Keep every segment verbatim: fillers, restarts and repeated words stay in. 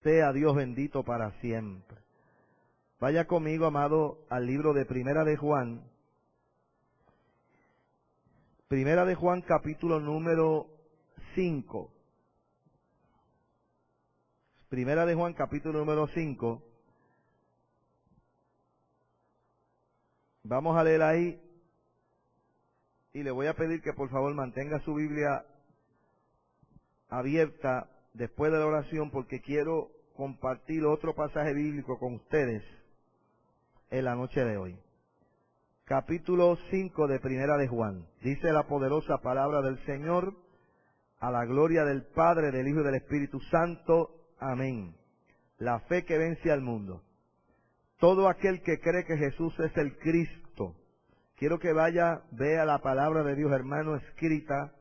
Sea Dios bendito para siempre. Vaya conmigo, amado, al libro de Primera de Juan. Primera de Juan, capítulo número cinco. Primera de Juan, capítulo número cinco. Vamos a leer ahí. Y le voy a pedir que por favor mantenga su Biblia abierta después de la oración, porque quiero compartir otro pasaje bíblico con ustedes en la noche de hoy. Capítulo cinco de Primera de Juan. Dice la poderosa palabra del Señor, a la gloria del Padre, del Hijo y del Espíritu Santo. Amén. La fe que vence al mundo. Todo aquel que cree que Jesús es el Cristo. Quiero que vaya, vea la palabra de Dios, hermano, escrita,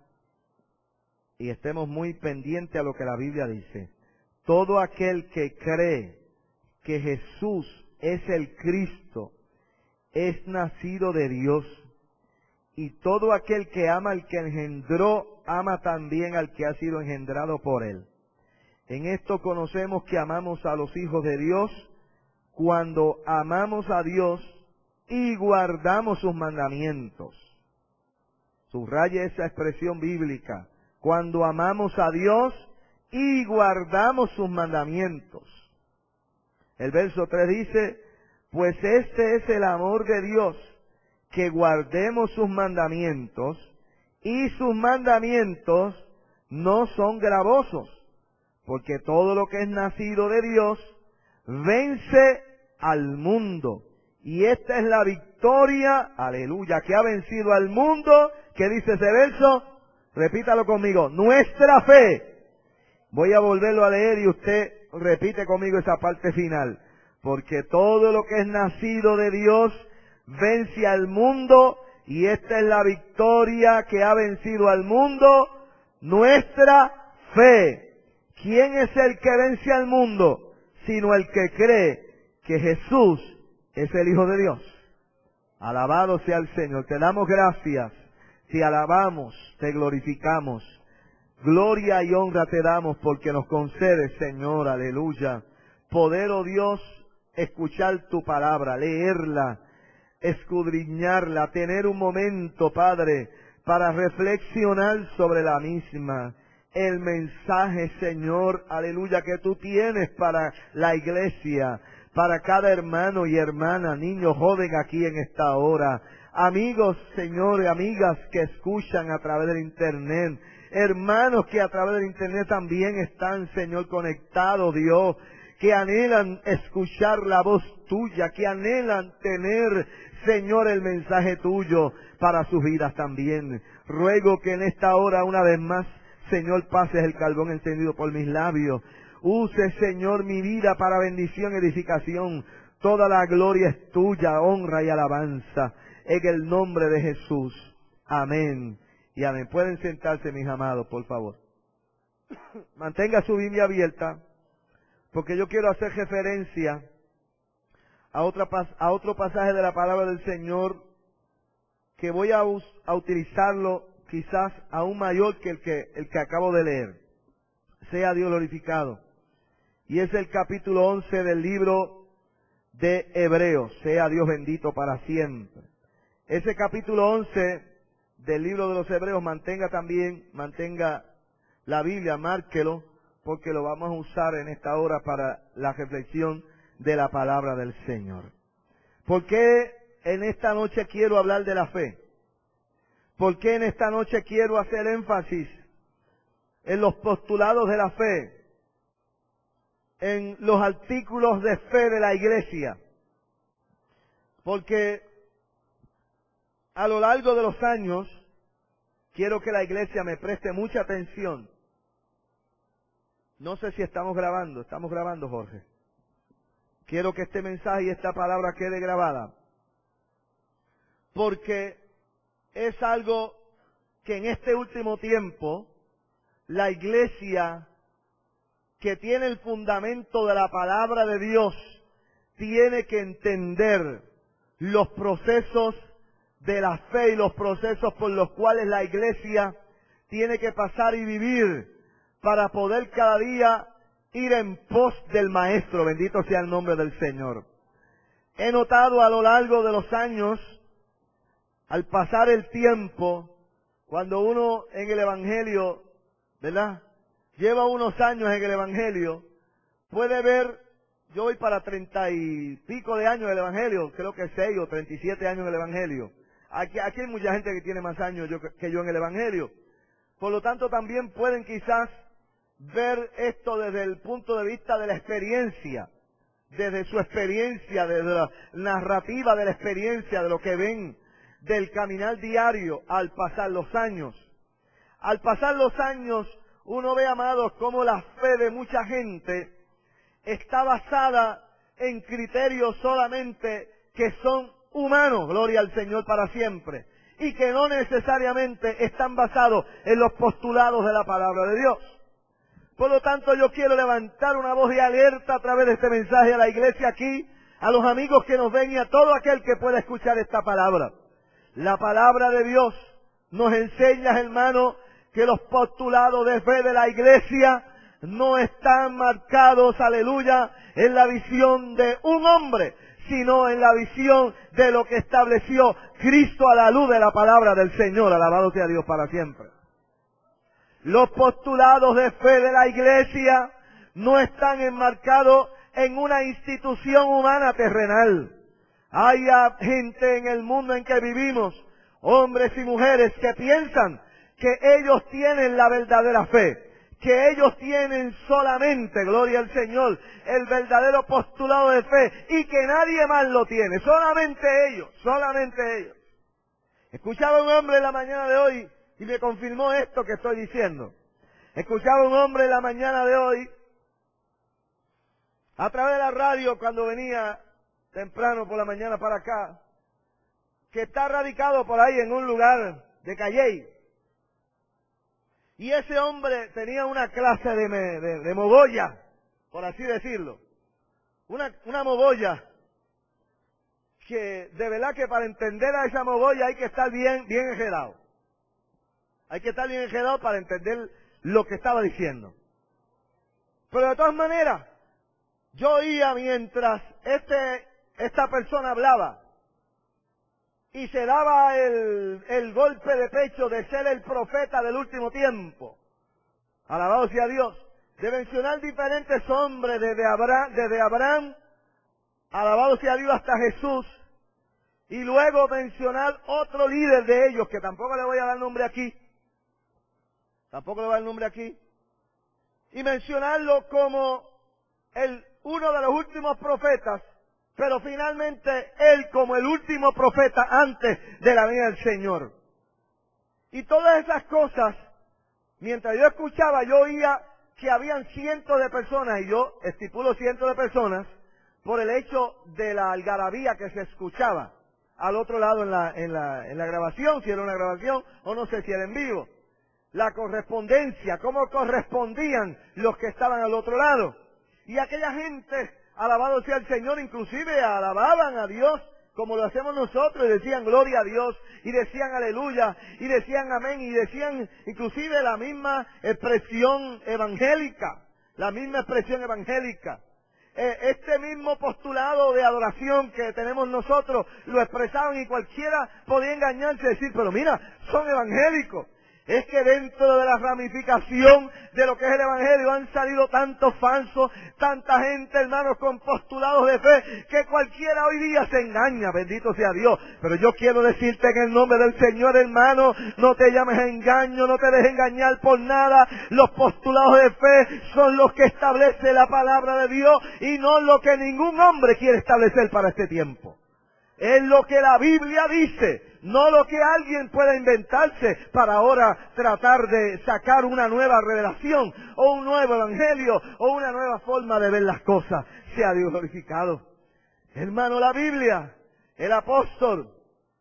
y estemos muy pendientes a lo que la Biblia dice. Todo aquel que cree que Jesús es el Cristo es nacido de Dios, y todo aquel que ama al que engendró, ama también al que ha sido engendrado por él. En esto conocemos que amamos a los hijos de Dios, cuando amamos a Dios y guardamos sus mandamientos. Subraye esa expresión bíblica. Cuando amamos a Dios y guardamos sus mandamientos. El verso tres dice, pues este es el amor de Dios, que guardemos sus mandamientos, y sus mandamientos no son gravosos, porque todo lo que es nacido de Dios vence al mundo. Y esta es la victoria, aleluya, que ha vencido al mundo. ¿Qué dice ese verso? Repítalo conmigo, nuestra fe. Voy a volverlo a leer y usted repite conmigo esa parte final. Porque todo lo que es nacido de Dios vence al mundo, y esta es la victoria que ha vencido al mundo, nuestra fe. ¿Quién es el que vence al mundo? Sino el que cree que Jesús es el Hijo de Dios. Alabado sea el Señor. Te damos gracias, te alabamos, te glorificamos. Gloria y honra te damos porque nos concedes, Señor, aleluya, poder, oh Dios, escuchar tu palabra, leerla, escudriñarla, tener un momento, Padre, para reflexionar sobre la misma. El mensaje, Señor, aleluya, que tú tienes para la iglesia, para cada hermano y hermana, niño, joven aquí en esta hora. Amigos, Señor, y amigas que escuchan a través del internet, hermanos que a través del internet también están, Señor, conectados, Dios, que anhelan escuchar la voz tuya, que anhelan tener, Señor, el mensaje tuyo para sus vidas también. Ruego que en esta hora, una vez más, Señor, pases el carbón encendido por mis labios. Use, Señor, mi vida para bendición y edificación. Toda la gloria es tuya, honra y alabanza. En el nombre de Jesús. Amén. Y amén. Pueden sentarse, mis amados, por favor. Mantenga su Biblia abierta, porque yo quiero hacer referencia a, otra, a otro pasaje de la palabra del Señor, que voy a, a utilizarlo quizás aún mayor que el que, el que acabo de leer. Sea Dios glorificado. Y es el capítulo once del libro de Hebreos. Sea Dios bendito para siempre. Ese capítulo once del libro de los Hebreos, mantenga también, mantenga la Biblia, márquelo, porque lo vamos a usar en esta hora para la reflexión de la palabra del Señor. ¿Por qué en esta noche quiero hablar de la fe? ¿Por qué en esta noche quiero hacer énfasis en los postulados de la fe? En los artículos de fe de la iglesia. Porque a lo largo de los años, quiero que la iglesia me preste mucha atención. No sé si estamos grabando. ¿Estamos grabando, Jorge? Quiero que este mensaje y esta palabra quede grabada. Porque es algo que en este último tiempo, la iglesia que tiene el fundamento de la palabra de Dios, tiene que entender los procesos de la fe y los procesos por los cuales la iglesia tiene que pasar y vivir para poder cada día ir en pos del Maestro, bendito sea el nombre del Señor. He notado a lo largo de los años, al pasar el tiempo, cuando uno en el Evangelio, ¿verdad? Lleva unos años en el Evangelio, puede ver, yo voy para treinta y pico de años en el Evangelio, creo que seis o treinta y siete años en el Evangelio. Aquí, aquí hay mucha gente que tiene más años yo, que yo en el Evangelio. Por lo tanto, también pueden quizás ver esto desde el punto de vista de la experiencia, desde su experiencia, desde la narrativa de la experiencia, de lo que ven del caminar diario al pasar los años. Al pasar los años, uno ve, amados, cómo la fe de mucha gente está basada en criterios solamente que son humanos, gloria al Señor para siempre, y que no necesariamente están basados en los postulados de la palabra de Dios. Por lo tanto, yo quiero levantar una voz de alerta a través de este mensaje a la iglesia aquí, a los amigos que nos ven y a todo aquel que pueda escuchar esta palabra. La palabra de Dios nos enseña, hermano, que los postulados de fe de la iglesia no están marcados, aleluya, en la visión de un hombre, sino en la visión de lo que estableció Cristo a la luz de la palabra del Señor. Alabado sea Dios para siempre. Los postulados de fe de la iglesia no están enmarcados en una institución humana terrenal. Hay gente en el mundo en que vivimos, hombres y mujeres, que piensan que ellos tienen la verdadera fe, que ellos tienen solamente, gloria al Señor, el verdadero postulado de fe y que nadie más lo tiene, solamente ellos, solamente ellos. Escuchaba a un hombre en la mañana de hoy y me confirmó esto que estoy diciendo. Escuchaba a un hombre en la mañana de hoy, a través de la radio cuando venía temprano por la mañana para acá, que está radicado por ahí en un lugar de Calley. Y ese hombre tenía una clase de, de, de mogolla, por así decirlo. Una, una mogolla que de verdad que para entender a esa mogolla hay que estar bien, bien enredado. Hay que estar bien enredado para entender lo que estaba diciendo. Pero de todas maneras, yo oía mientras este, esta persona hablaba y se daba el, el golpe de pecho de ser el profeta del último tiempo. Alabado sea Dios. De mencionar diferentes hombres desde Abraham, desde Abraham, alabado sea Dios, hasta Jesús. Y luego mencionar otro líder de ellos, que tampoco le voy a dar nombre aquí. Tampoco le voy a dar nombre aquí. Y mencionarlo como el, uno de los últimos profetas, pero finalmente él como el último profeta antes de la venida del Señor. Y todas esas cosas, mientras yo escuchaba, yo oía que habían cientos de personas, y yo estipulo cientos de personas, por el hecho de la algarabía que se escuchaba al otro lado en la, en la, en la grabación, si era una grabación o no sé si era en vivo. La correspondencia, cómo correspondían los que estaban al otro lado. Y aquella gente, alabado sea el Señor, inclusive alababan a Dios como lo hacemos nosotros, y decían gloria a Dios, y decían aleluya, y decían amén, y decían inclusive la misma expresión evangélica, la misma expresión evangélica. Eh, este mismo postulado de adoración que tenemos nosotros, lo expresaban y cualquiera podía engañarse y decir, pero mira, son evangélicos. Es que dentro de la ramificación de lo que es el Evangelio han salido tantos falsos, tanta gente, hermanos, con postulados de fe, que cualquiera hoy día se engaña, bendito sea Dios. Pero yo quiero decirte en el nombre del Señor, hermano, no te llames a engaño, no te dejes engañar por nada. Los postulados de fe son los que establece la palabra de Dios y no lo que ningún hombre quiere establecer para este tiempo. Es lo que la Biblia dice, no lo que alguien pueda inventarse para ahora tratar de sacar una nueva revelación, o un nuevo evangelio, o una nueva forma de ver las cosas. Sea Dios glorificado. Hermano, la Biblia, el apóstol,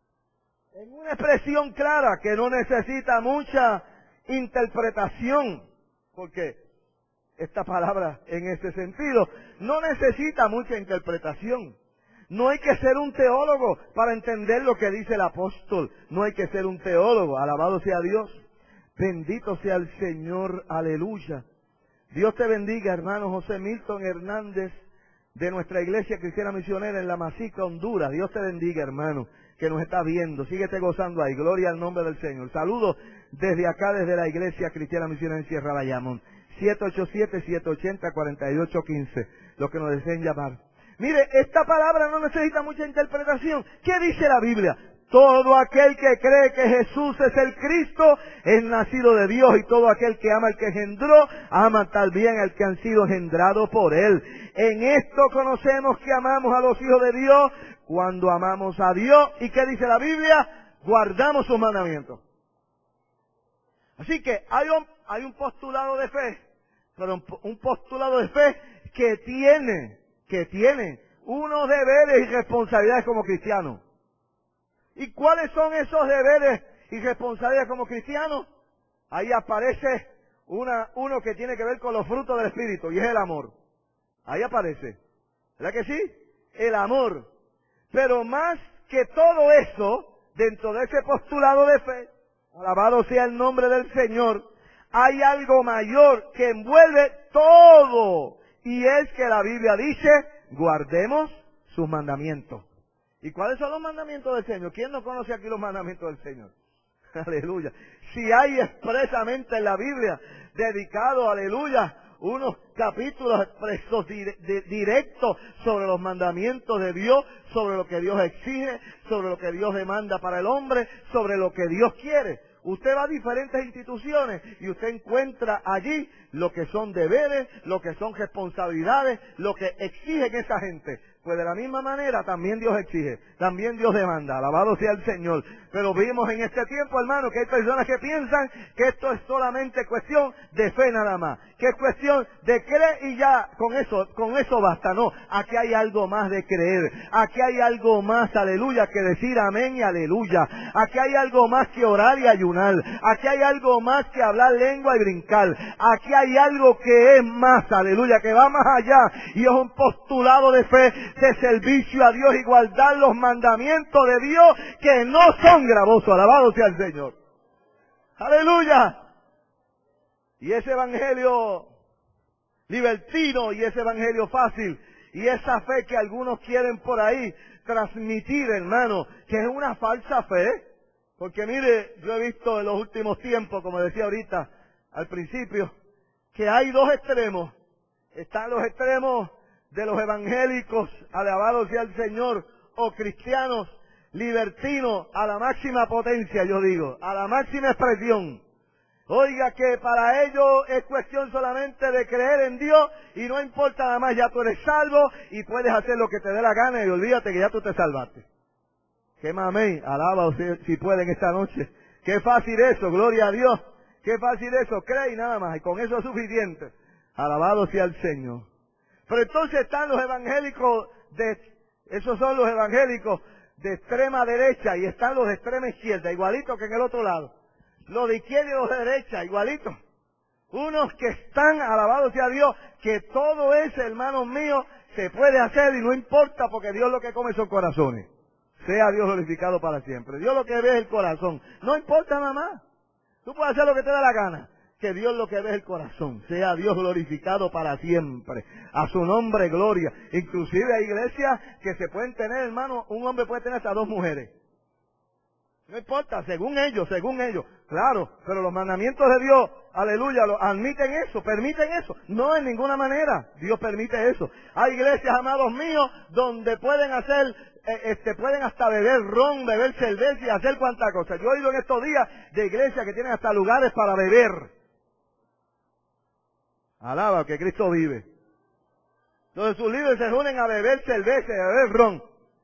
en una expresión clara que no necesita mucha interpretación, porque esta palabra en este sentido no necesita mucha interpretación. No hay que ser un teólogo para entender lo que dice el apóstol. No hay que ser un teólogo. Alabado sea Dios. Bendito sea el Señor. Aleluya. Dios te bendiga, hermano José Milton Hernández, de nuestra iglesia cristiana misionera en La Masica, Honduras. Dios te bendiga, hermano, que nos está viendo. Síguete gozando ahí. Gloria al nombre del Señor. Saludos desde acá, desde la iglesia cristiana misionera en Sierra Bayamón. siete ocho siete, siete ocho cero, cuatro ocho uno cinco. Los que nos deseen llamar. Mire, esta palabra no necesita mucha interpretación. ¿Qué dice la Biblia? Todo aquel que cree que Jesús es el Cristo es nacido de Dios, y todo aquel que ama al que engendró, ama también al que han sido engendrados por Él. En esto conocemos que amamos a los hijos de Dios, cuando amamos a Dios. ¿Y qué dice la Biblia? Guardamos sus mandamientos. Así que hay un, hay un postulado de fe, pero un, un postulado de fe que tiene, que tiene unos deberes y responsabilidades como cristianos. ¿Y cuáles son esos deberes y responsabilidades como cristianos? Ahí aparece una, uno que tiene que ver con los frutos del Espíritu, y es el amor. Ahí aparece. ¿Verdad que sí? El amor. Pero más que todo eso, dentro de ese postulado de fe, alabado sea el nombre del Señor, hay algo mayor que envuelve todo. Y es que la Biblia dice, guardemos sus mandamientos. ¿Y cuáles son los mandamientos del Señor? ¿Quién no conoce aquí los mandamientos del Señor? Aleluya. Si hay expresamente en la Biblia dedicado, aleluya, unos capítulos expresos directos sobre los mandamientos de Dios, sobre lo que Dios exige, sobre lo que Dios demanda para el hombre, sobre lo que Dios quiere. Usted va a diferentes instituciones y usted encuentra allí lo que son deberes, lo que son responsabilidades, lo que exigen esa gente. Pues de la misma manera también Dios exige, también Dios demanda, alabado sea el Señor. Pero vimos en este tiempo, hermano, que hay personas que piensan que esto es solamente cuestión de fe nada más, que es cuestión de creer y ya con eso, con eso basta. No, aquí hay algo más de creer, aquí hay algo más, aleluya, que decir amén y aleluya. Aquí hay algo más que orar y ayunar, aquí hay algo más que hablar lengua y brincar, aquí hay algo que es más, aleluya, que va más allá, y es un postulado de fe, de servicio a Dios y guardar los mandamientos de Dios que no son gravosos. Alabado sea el Señor. Aleluya. Y ese evangelio libertino y ese evangelio fácil y esa fe que algunos quieren por ahí transmitir, hermano, que es una falsa fe. Porque mire, yo he visto en los últimos tiempos, como decía ahorita al principio, que hay dos extremos. Están los extremos de los evangélicos, alabado sea el Señor, o cristianos libertinos a la máxima potencia, yo digo, a la máxima expresión. Oiga, que para ellos es cuestión solamente de creer en Dios y no importa nada más, ya tú eres salvo y puedes hacer lo que te dé la gana y olvídate que ya tú te salvaste. Qué mamey, alaba usted si pueden esta noche. Qué fácil eso, gloria a Dios. Qué fácil eso, cree y nada más, y con eso es suficiente. Alabado sea el Señor. Pero entonces están los evangélicos de, esos son los evangélicos de extrema derecha y están los de extrema izquierda, igualito que en el otro lado. Los de izquierda y los de derecha, igualito. Unos que están, alabado sea Dios, que todo ese, hermanos míos, se puede hacer y no importa porque Dios lo que come son corazones. Sea Dios glorificado para siempre. Dios lo que ve es el corazón. No importa nada más. Tú puedes hacer lo que te dé la gana. Que Dios lo que ve es el corazón. Sea Dios glorificado para siempre. A su nombre, gloria. Inclusive hay iglesias que se pueden tener, hermano, un hombre puede tener hasta dos mujeres. No importa, según ellos, según ellos. Claro, pero los mandamientos de Dios, aleluya, lo, admiten eso, permiten eso. No en ninguna manera. Dios permite eso. Hay iglesias, amados míos, donde pueden hacer, eh, este, pueden hasta beber ron, beber cerveza y hacer cuanta cosa. Yo he oído en estos días de iglesias que tienen hasta lugares para beber. Alaba que Cristo vive. Entonces sus líderes se unen a beber cerveza y a beber ron.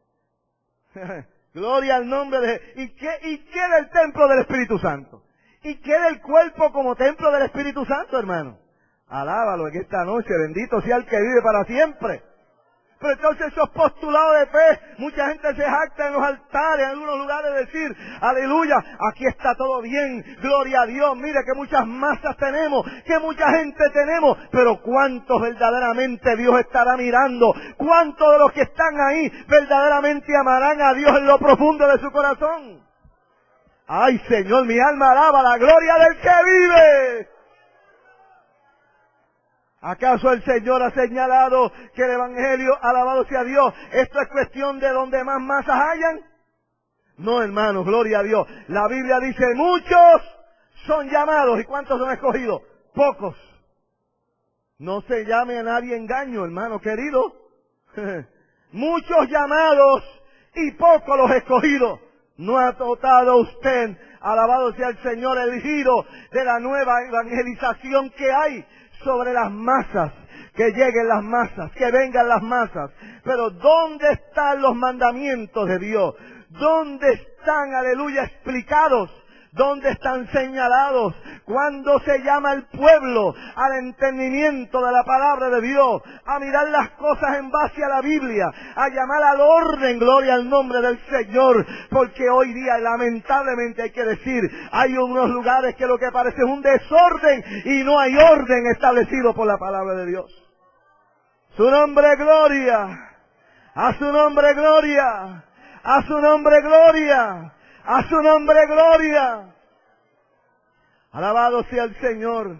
Gloria al nombre de... ¿Y qué, ¿Y qué del templo del Espíritu Santo? ¿Y qué del cuerpo como templo del Espíritu Santo, hermano? Alábalo en esta noche, bendito sea el que vive para siempre. Pero entonces esos postulados de fe, mucha gente se jacta en los altares, en algunos lugares, decir, aleluya, aquí está todo bien, gloria a Dios, mire que muchas masas tenemos, que mucha gente tenemos, pero ¿cuántos verdaderamente Dios estará mirando? ¿Cuántos de los que están ahí verdaderamente amarán a Dios en lo profundo de su corazón? Ay, Señor, mi alma alaba la gloria del que vive. ¿Acaso el Señor ha señalado que el Evangelio, alabado sea Dios, esto es cuestión de donde más masas hayan? No, hermano, gloria a Dios. La Biblia dice, muchos son llamados. ¿Y cuántos son escogidos? Pocos. No se llame a nadie engaño, hermano querido. Muchos llamados y pocos los escogidos. No ha tratado usted, alabado sea el Señor, el giro de la nueva evangelización que hay sobre las masas, que lleguen las masas, que vengan las masas. Pero ¿dónde están los mandamientos de Dios? ¿Dónde están, aleluya, explicados? ¿Dónde están señalados? Cuando se llama al pueblo al entendimiento de la palabra de Dios, a mirar las cosas en base a la Biblia, a llamar al orden, gloria al nombre del Señor, porque hoy día lamentablemente hay que decir, hay unos lugares que lo que parece es un desorden y no hay orden establecido por la palabra de Dios. Su nombre gloria, a su nombre gloria, a su nombre gloria. A su nombre gloria. Alabado sea el Señor.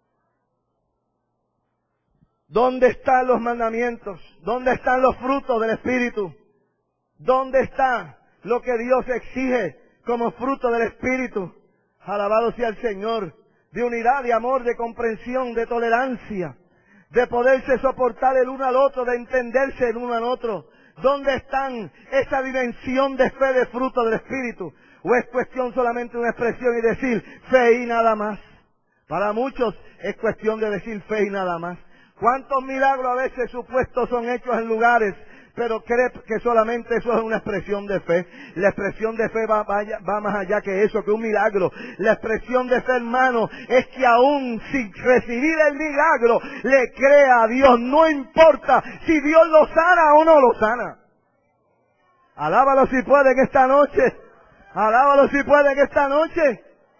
¿Dónde están los mandamientos? ¿Dónde están los frutos del Espíritu? ¿Dónde está lo que Dios exige como fruto del Espíritu? Alabado sea el Señor. De unidad, de amor, de comprensión, de tolerancia, de poderse soportar el uno al otro, de entenderse el uno al otro. ¿Dónde están esa dimensión de fe de fruto del Espíritu? ¿O es cuestión solamente de una expresión y decir fe y nada más? Para muchos es cuestión de decir fe y nada más. ¿Cuántos milagros a veces supuestos son hechos en lugares, pero cree que solamente eso es una expresión de fe? La expresión de fe va, va, va más allá que eso, que un milagro. La expresión de fe, hermano, es que aún sin recibir el milagro, le crea a Dios. No importa si Dios lo sana o no lo sana. Alábalo si puede en esta noche. Alábalo si puede en esta noche.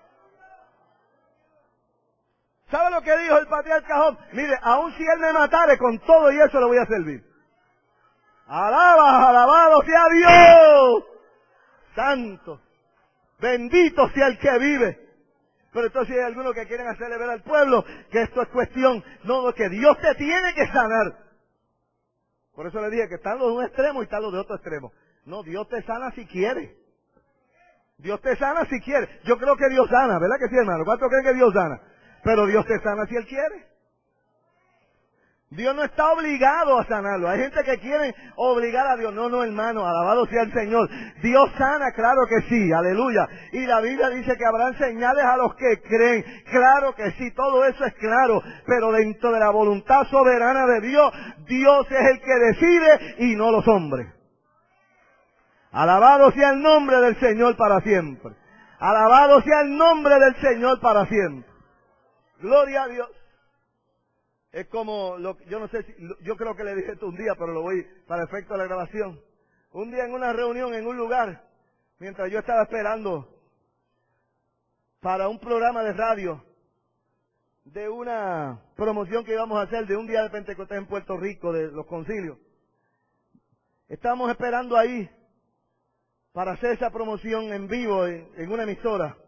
¿Sabe lo que dijo el patriarca Job? Mire, aun si él me matare, con todo y eso le voy a servir. Alaba, alabado sea Dios. Santo. Bendito sea el que vive. Pero entonces hay algunos que quieren hacerle ver al pueblo que esto es cuestión, no, que Dios te tiene que sanar. Por eso le dije que están los de un extremo y están los de otro extremo. No, Dios te sana si quiere. Dios te sana si quiere. Yo creo que Dios sana, ¿verdad que sí, hermano? ¿Cuántos creen que Dios sana? Pero Dios te sana si Él quiere. Dios no está obligado a sanarlo. Hay gente que quiere obligar a Dios. No, no, hermano, alabado sea el Señor. Dios sana, claro que sí, aleluya. Y la Biblia dice que habrán señales a los que creen. Claro que sí, todo eso es claro. Pero dentro de la voluntad soberana de Dios, Dios es el que decide y no los hombres. Alabado sea el nombre del Señor para siempre. Alabado sea el nombre del Señor para siempre. Gloria a Dios. Es como, lo, yo no sé si, yo creo que le dije esto un día, pero lo voy para efecto de la grabación. Un día en una reunión en un lugar, mientras yo estaba esperando para un programa de radio de una promoción que íbamos a hacer de un día de Pentecostés en Puerto Rico, de los concilios. Estábamos esperando ahí para hacer esa promoción en vivo en, en una emisora.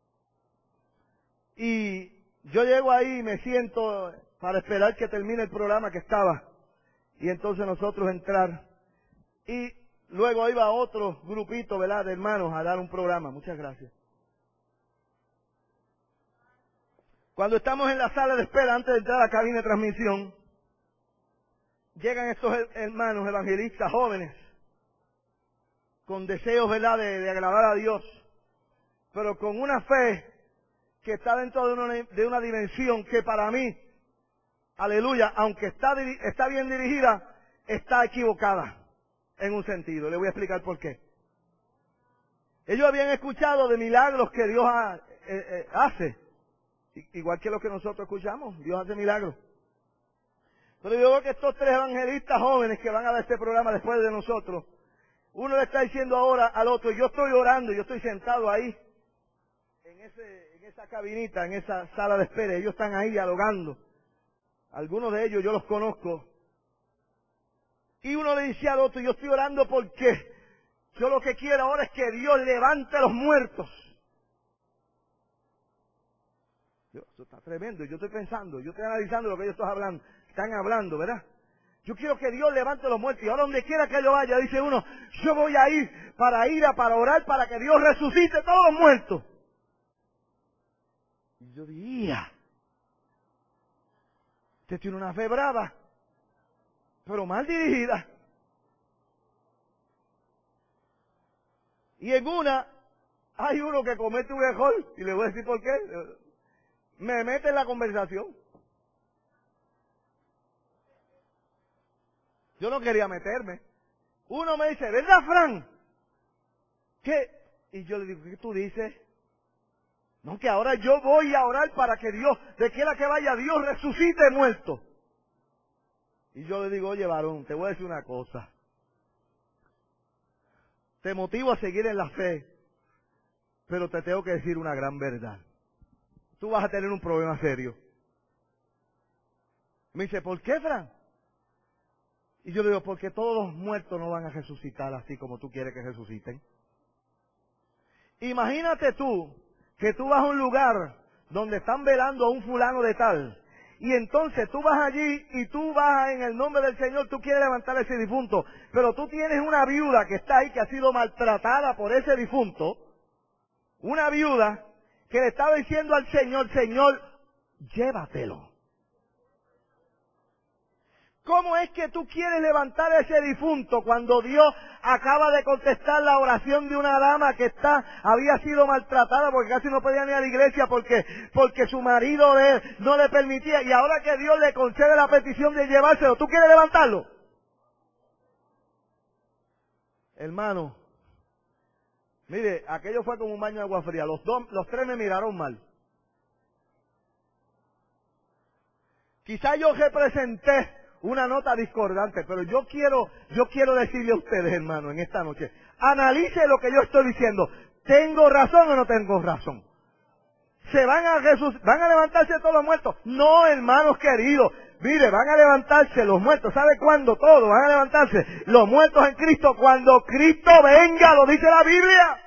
Y yo llego ahí y me siento para esperar que termine el programa que estaba. Y entonces nosotros entrar. Y luego iba otro grupito, ¿verdad?, de hermanos a dar un programa. Muchas gracias. Cuando estamos en la sala de espera, antes de entrar a la cabina de transmisión, llegan estos hermanos evangelistas jóvenes, con deseos, ¿verdad?, de, de agradar a Dios, pero con una fe que está dentro de una, de una dimensión que para mí, aleluya, aunque está, está bien dirigida, está equivocada en un sentido. Le voy a explicar por qué. Ellos habían escuchado de milagros que Dios ha, eh, eh, hace, igual que los que nosotros escuchamos. Dios hace milagros. Pero yo veo que estos tres evangelistas jóvenes que van a ver este programa después de nosotros, uno le está diciendo ahora al otro, yo estoy orando, yo estoy sentado ahí, en ese, en esa cabinita, en esa sala de espera, ellos están ahí dialogando. Algunos de ellos yo los conozco. Y uno le dice al otro, yo estoy orando porque yo lo que quiero ahora es que Dios levante a los muertos. Dios, eso está tremendo. Yo estoy pensando, yo estoy analizando lo que ellos están hablando, están hablando, ¿verdad? Yo quiero que Dios levante los muertos. Y ahora donde quiera que yo vaya, dice uno, yo voy a ir para ir a para orar para que Dios resucite todos los muertos. Y yo diría, usted tiene una fe brava, pero mal dirigida. Y en una, hay uno que comete un error, y le voy a decir por qué. Me mete en la conversación. Yo no quería meterme. Uno me dice, ¿verdad, Fran? ¿Qué? Y yo le digo, ¿qué tú dices? No, que ahora yo voy a orar para que Dios, de quiera que vaya, Dios resucite muerto. Y yo le digo, oye, varón, te voy a decir una cosa. Te motivo a seguir en la fe, pero te tengo que decir una gran verdad. Tú vas a tener un problema serio. Me dice, ¿por qué, Fran? Y yo le digo, porque todos los muertos no van a resucitar así como tú quieres que resuciten. Imagínate tú, que tú vas a un lugar donde están velando a un fulano de tal, y entonces tú vas allí y tú vas en el nombre del Señor, tú quieres levantar a ese difunto, pero tú tienes una viuda que está ahí, que ha sido maltratada por ese difunto, una viuda que le estaba diciendo al Señor, Señor, llévatelo. ¿Cómo es que tú quieres levantar a ese difunto cuando Dios acaba de contestar la oración de una dama que está, había sido maltratada porque casi no podía ir a la iglesia porque, porque su marido le, no le permitía, y ahora que Dios le concede la petición de llevárselo, ¿tú quieres levantarlo? Hermano, mire, aquello fue como un baño de agua fría. Los dos, los tres me miraron mal. Quizá yo representé una nota discordante, pero yo quiero, yo quiero decirle a ustedes, hermano, en esta noche, analice lo que yo estoy diciendo. ¿Tengo razón o no tengo razón? ¿Se van a resuc- van a levantarse todos los muertos? No, hermanos queridos. Mire, van a levantarse los muertos. ¿Sabe cuándo? Todos van a levantarse los muertos en Cristo cuando Cristo venga, lo dice la Biblia.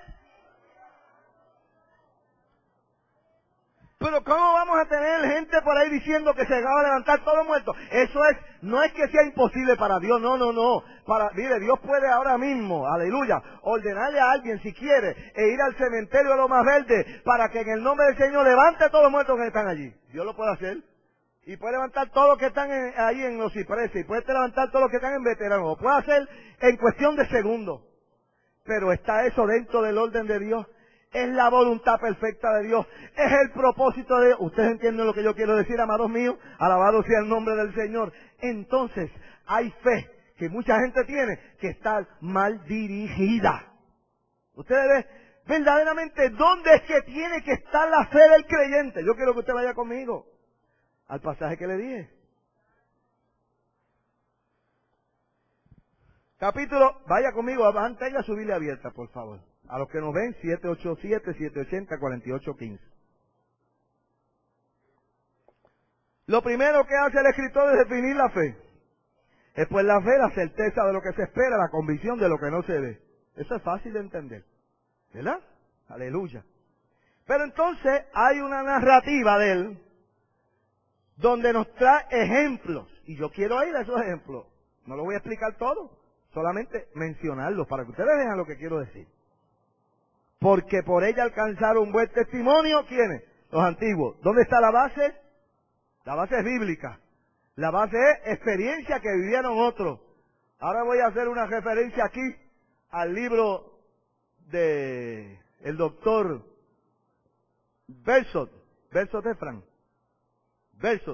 Pero ¿cómo vamos a tener gente por ahí diciendo que se va a levantar todos los muertos? Eso es, no es que sea imposible para Dios, no, no, no. Para, mire, Dios puede ahora mismo, aleluya, ordenarle a alguien si quiere e ir al cementerio de lo más verde para que en el nombre del Señor levante a todos los muertos que están allí. Dios lo puede hacer. Y puede levantar todos los que están en, ahí en los cipreses, y puede levantar todos los que están en veteranos. Lo puede hacer en cuestión de segundos. Pero está eso dentro del orden de Dios. Es la voluntad perfecta de Dios. Es el propósito de Dios. Ustedes entienden lo que yo quiero decir, amados míos. Alabado sea el nombre del Señor. Entonces, hay fe que mucha gente tiene que está mal dirigida. Ustedes ven verdaderamente dónde es que tiene que estar la fe del creyente. Yo quiero que usted vaya conmigo al pasaje que le dije. Capítulo, vaya conmigo, mantenga su Biblia abierta, por favor. A los que nos ven, siete ocho siete, siete ocho cero, cuatro ocho uno cinco. Lo primero que hace el escritor es definir la fe. Después la fe, la certeza de lo que se espera, la convicción de lo que no se ve. Eso es fácil de entender, ¿verdad? Aleluya. Pero entonces hay una narrativa de él donde nos trae ejemplos. Y yo quiero ir a esos ejemplos. No lo voy a explicar todo, solamente mencionarlos para que ustedes vean lo que quiero decir. Porque por ella alcanzaron buen testimonio, ¿quiénes? Los antiguos. ¿Dónde está la base? La base es bíblica. La base es experiencia que vivieron otros. Ahora voy a hacer una referencia aquí al libro de el doctor Bersot. Bersot es Fran. Bersot.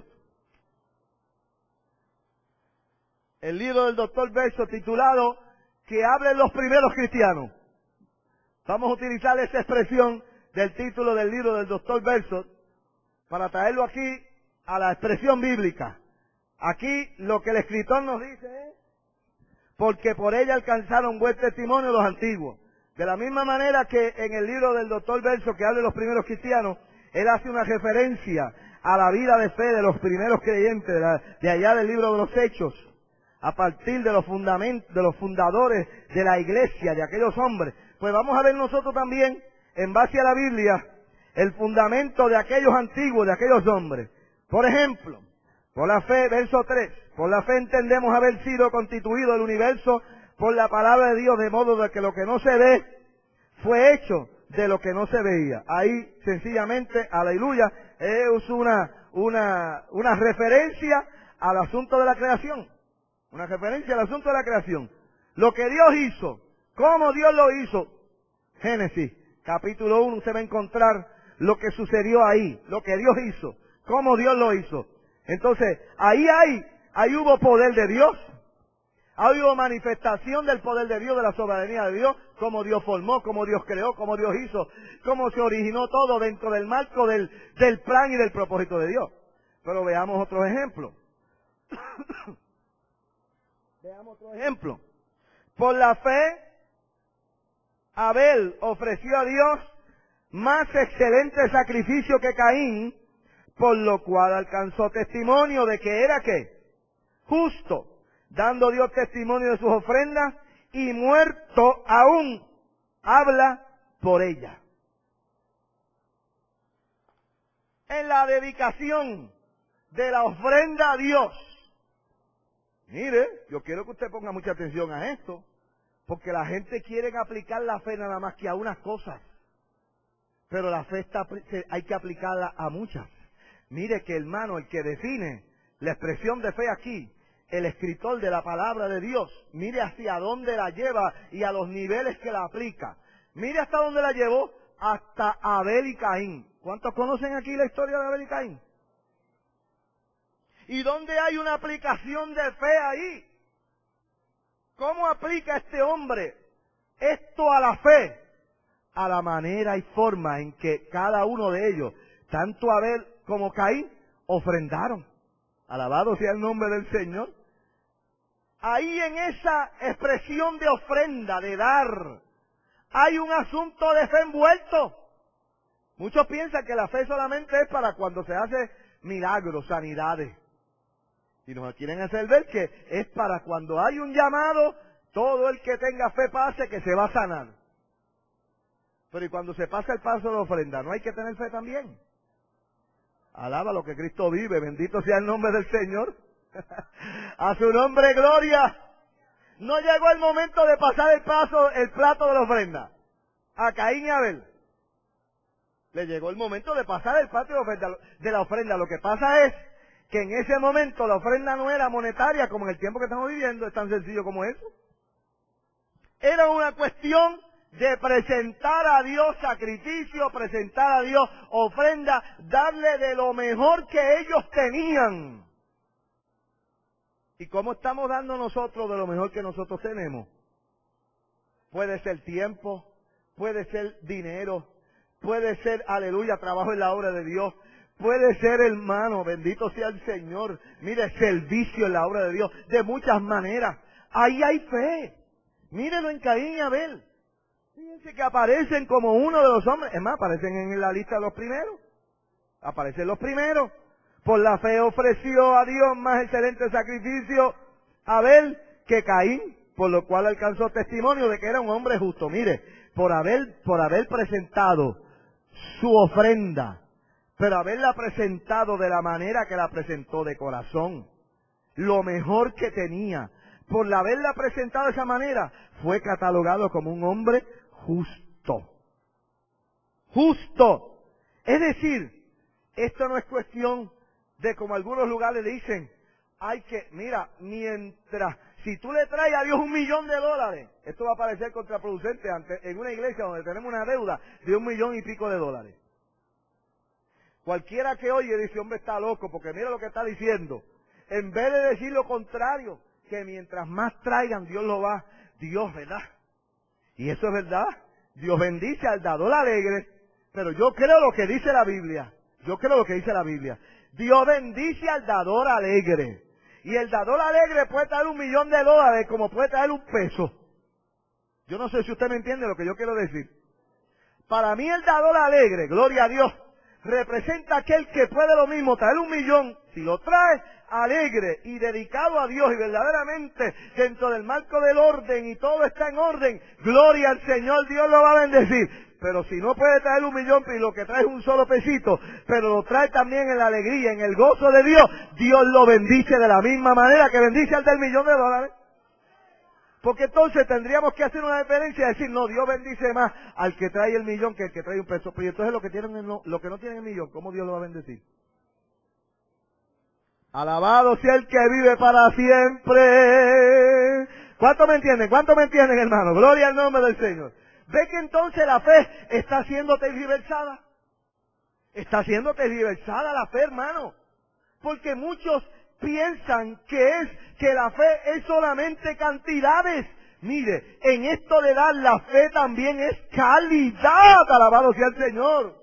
El libro del doctor Bersot titulado Que hablen los primeros cristianos. Vamos a utilizar esa expresión del título del libro del doctor Bersot para traerlo aquí a la expresión bíblica. Aquí lo que el escritor nos dice es, porque por ella alcanzaron buen testimonio los antiguos. De la misma manera que en el libro del doctor Bersot que habla de los primeros cristianos, él hace una referencia a la vida de fe de los primeros creyentes, de, la, de allá del libro de los Hechos, a partir de los fundamentos, de los fundadores de la iglesia, de aquellos hombres. Pues vamos a ver nosotros también, en base a la Biblia, el fundamento de aquellos antiguos, de aquellos hombres. Por ejemplo, por la fe, verso tres, por la fe entendemos haber sido constituido el universo por la palabra de Dios, de modo de que lo que no se ve fue hecho de lo que no se veía. Ahí, sencillamente, aleluya, es una, una, una referencia al asunto de la creación. Una referencia al asunto de la creación. Lo que Dios hizo, cómo Dios lo hizo. Génesis, capítulo uno, usted va a encontrar lo que sucedió ahí, lo que Dios hizo, cómo Dios lo hizo. Entonces, ahí hay, ahí hubo poder de Dios. Ahí hubo manifestación del poder de Dios, de la soberanía de Dios, cómo Dios formó, cómo Dios creó, cómo Dios hizo, cómo se originó todo dentro del marco del, del plan y del propósito de Dios. Pero veamos otros ejemplos. Veamos otro ejemplo. Por la fe, Abel ofreció a Dios más excelente sacrificio que Caín, por lo cual alcanzó testimonio de que era ¿qué? Justo, dando Dios testimonio de sus ofrendas, y muerto aún habla por ella. En la dedicación de la ofrenda a Dios, mire, yo quiero que usted ponga mucha atención a esto, porque la gente quiere aplicar la fe nada más que a unas cosas, pero la fe está, hay que aplicarla a muchas. Mire que hermano, el que define la expresión de fe aquí, el escritor de la palabra de Dios, mire hacia dónde la lleva y a los niveles que la aplica. Mire hasta dónde la llevó, hasta Abel y Caín. ¿Cuántos conocen aquí la historia de Abel y Caín? ¿Y dónde hay una aplicación de fe ahí? ¿Cómo aplica este hombre esto a la fe? A la manera y forma en que cada uno de ellos, tanto Abel como Caín, ofrendaron. Alabado sea el nombre del Señor. Ahí en esa expresión de ofrenda, de dar, hay un asunto de fe envuelto. Muchos piensan que la fe solamente es para cuando se hace milagros, sanidades. Y nos quieren hacer ver que es para cuando hay un llamado, todo el que tenga fe pase que se va a sanar. Pero y cuando se pasa el paso de ofrenda, ¿no hay que tener fe también? Alaba lo que Cristo vive, bendito sea el nombre del Señor. A su nombre gloria. No llegó el momento de pasar el paso, el plato de la ofrenda. A Caín y Abel. Le llegó el momento de pasar el plato de la ofrenda. De la ofrenda. Lo que pasa es que en ese momento la ofrenda no era monetaria como en el tiempo que estamos viviendo, es tan sencillo como eso. Era una cuestión de presentar a Dios sacrificio, presentar a Dios ofrenda, darle de lo mejor que ellos tenían. ¿Y cómo estamos dando nosotros de lo mejor que nosotros tenemos? Puede ser tiempo, puede ser dinero, puede ser, aleluya, trabajo en la obra de Dios, puede ser, hermano, bendito sea el Señor, mire, servicio en la obra de Dios, de muchas maneras. Ahí hay fe. Mírenlo en Caín y Abel. Fíjense que aparecen como uno de los hombres, es más, aparecen en la lista de los primeros. Aparecen los primeros. Por la fe ofreció a Dios más excelente sacrificio Abel que Caín, por lo cual alcanzó testimonio de que era un hombre justo. Mire, por haber, por haber presentado su ofrenda, pero haberla presentado de la manera que la presentó, de corazón, lo mejor que tenía, por haberla presentado de esa manera, fue catalogado como un hombre justo. Justo. Es decir, esto no es cuestión de, como algunos lugares dicen, hay que, mira, mientras, si tú le traes a Dios un millón de dólares, esto va a parecer contraproducente ante, en una iglesia donde tenemos una deuda de un millón y pico de dólares. Cualquiera que oye dice, hombre, está loco, porque mira lo que está diciendo. En vez de decir lo contrario, que mientras más traigan, Dios lo va, Dios, ¿verdad? Y eso es verdad. Dios bendice al dador alegre, pero yo creo lo que dice la Biblia. Yo creo lo que dice la Biblia. Dios bendice al dador alegre. Y el dador alegre puede traer un millón de dólares como puede traer un peso. Yo no sé si usted me entiende lo que yo quiero decir. Para mí el dador alegre, gloria a Dios, representa aquel que puede lo mismo traer un millón, si lo trae alegre y dedicado a Dios y verdaderamente dentro del marco del orden y todo está en orden, gloria al Señor, Dios lo va a bendecir. pero si no puede traer un millón y lo que trae es un solo pesito, pero lo trae también en la alegría, en el gozo de Dios, Dios lo bendice de la misma manera que bendice al del millón de dólares. Porque entonces tendríamos que hacer una diferencia y decir, no, Dios bendice más al que trae el millón que al que trae un peso. Pero entonces lo que tienen el no, lo que no tienen el millón, ¿cómo Dios lo va a bendecir? Alabado sea el que vive para siempre. ¿Cuánto me entienden? ¿Cuánto me entienden, hermano? Gloria al nombre del Señor. ¿Ve que entonces la fe está siendo tergiversada? Está siendo tergiversada la fe, hermano. Porque muchos piensan que es que la fe es solamente cantidades. Mire, en esto de dar la fe también es calidad. Alabado sea el Señor.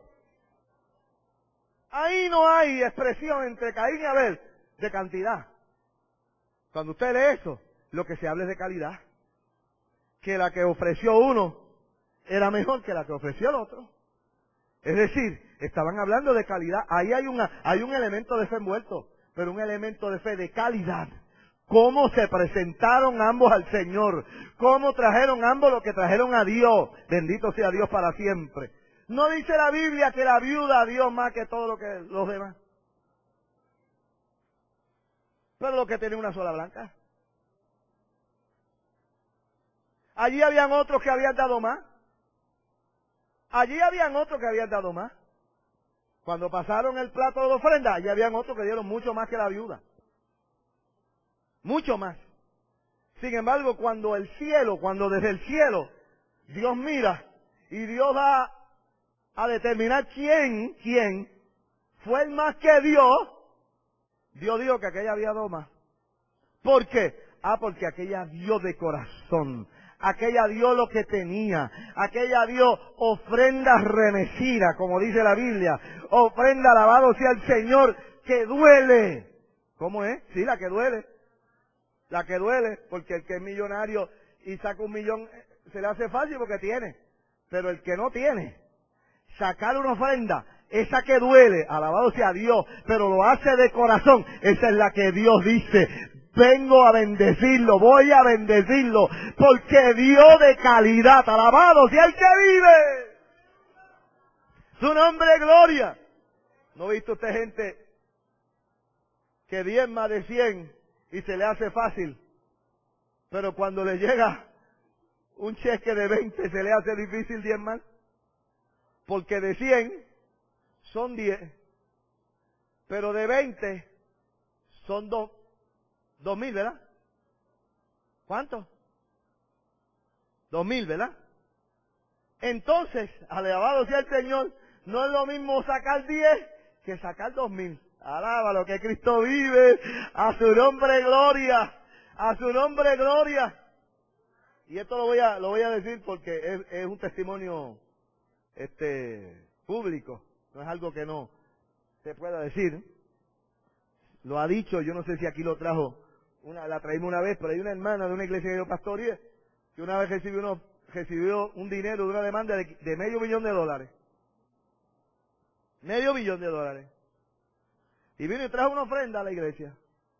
Ahí no hay expresión entre Caín y Abel de cantidad. Cuando usted lee eso, lo que se habla es de calidad. Que la que ofreció uno era mejor que la que ofreció el otro. Es decir, estaban hablando de calidad. Ahí hay una, hay un elemento de fe envuelto, pero un elemento de fe de calidad. Cómo se presentaron ambos al Señor. Cómo trajeron ambos lo que trajeron a Dios. Bendito sea Dios para siempre. No dice la Biblia que la viuda dio más que todo lo que los demás. Pero lo que tiene una sola blanca. Allí habían otros que habían dado más. Allí habían otros que habían dado más. Cuando pasaron el plato de ofrenda, allí habían otros que dieron mucho más que la viuda. Mucho más. Sin embargo, cuando el cielo, cuando desde el cielo, Dios mira y Dios va a determinar quién, quién fue el más que dio, Dios dijo que aquella había dado más. ¿Por qué? Ah, porque aquella dio de corazón. Aquella dio lo que tenía. Aquella dio ofrenda remecida, como dice la Biblia. Ofrenda alabado sea el Señor, que duele. ¿Cómo es? Sí, la que duele. La que duele, porque el que es millonario y saca un millón, se le hace fácil porque tiene. Pero el que no tiene, sacar una ofrenda, esa que duele, alabado sea Dios, pero lo hace de corazón, esa es la que Dios dice, vengo a bendecirlo, voy a bendecirlo, porque dio de calidad, alabado sea el que vive. Su nombre es gloria. ¿No ha visto usted gente que diezma de cien y se le hace fácil, pero cuando le llega un cheque de veinte se le hace difícil diezmar? Porque de cien son diez, pero de veinte son dos, dos mil, ¿verdad? ¿Cuánto? Dos mil, ¿verdad? Entonces, alabado sea el Señor, no es lo mismo sacar diez que sacar dos mil. Alábalo, que Cristo vive, a su nombre gloria, a su nombre gloria. Y esto lo voy a, lo voy a decir porque es, es un testimonio este público, no es algo que no se pueda decir. Lo ha dicho, yo no sé si aquí lo trajo, una, la traímos una vez, pero hay una hermana de una iglesia que yo pastoreé, que una vez recibió, uno, recibió un dinero de una demanda de, de medio millón de dólares. Medio millón de dólares. Y vino y trajo una ofrenda a la iglesia.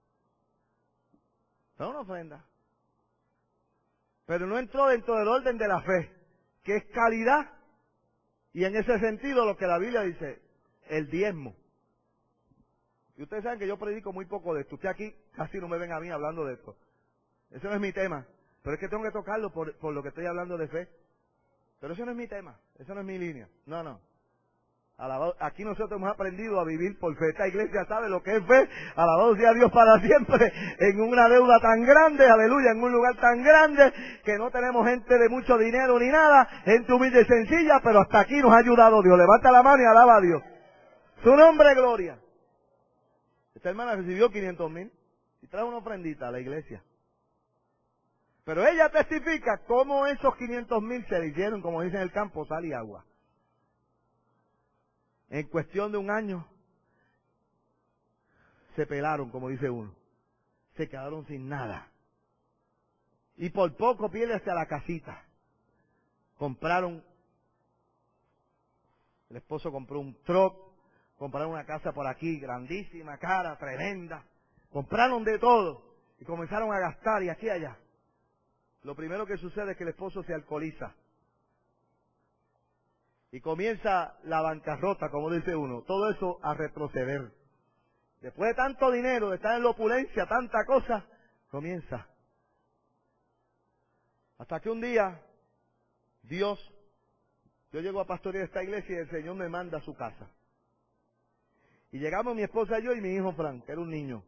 Trajo una ofrenda. Pero no entró dentro del orden de la fe, que es calidad. Y en ese sentido lo que la Biblia dice, el diezmo. Y ustedes saben que yo predico muy poco de esto. Usted aquí casi no me ven a mí hablando de esto. Ese no es mi tema. Pero es que tengo que tocarlo por, por lo que estoy hablando de fe. Pero ese no es mi tema. Esa no es mi línea. No, no. Alabado, aquí nosotros hemos aprendido a vivir por fe. Esta iglesia sabe lo que es fe. Alabado sea Dios para siempre. En una deuda tan grande, aleluya, en un lugar tan grande, que no tenemos gente de mucho dinero ni nada, gente humilde y sencilla, pero hasta aquí nos ha ayudado Dios. Levanta la mano y alaba a Dios. Su nombre, gloria. Esta hermana recibió quinientos mil y trae una ofrendita a la iglesia. Pero ella testifica cómo esos quinientos mil se le hicieron, como dicen en el campo, sal y agua. En cuestión de un año, se pelaron, como dice uno. Se quedaron sin nada. Y por poco pierde hasta la casita. Compraron, el esposo compró un truck, compraron una casa por aquí, grandísima, cara, tremenda. Compraron de todo y comenzaron a gastar y aquí y allá. Lo primero que sucede es que el esposo se alcoholiza. Y comienza la bancarrota, como dice uno, todo eso a retroceder. Después de tanto dinero, de estar en la opulencia, tanta cosa, comienza. Hasta que un día, Dios, yo llego a pastorear esta iglesia y el Señor me manda a su casa. Y llegamos mi esposa y yo y mi hijo Frank, que era un niño,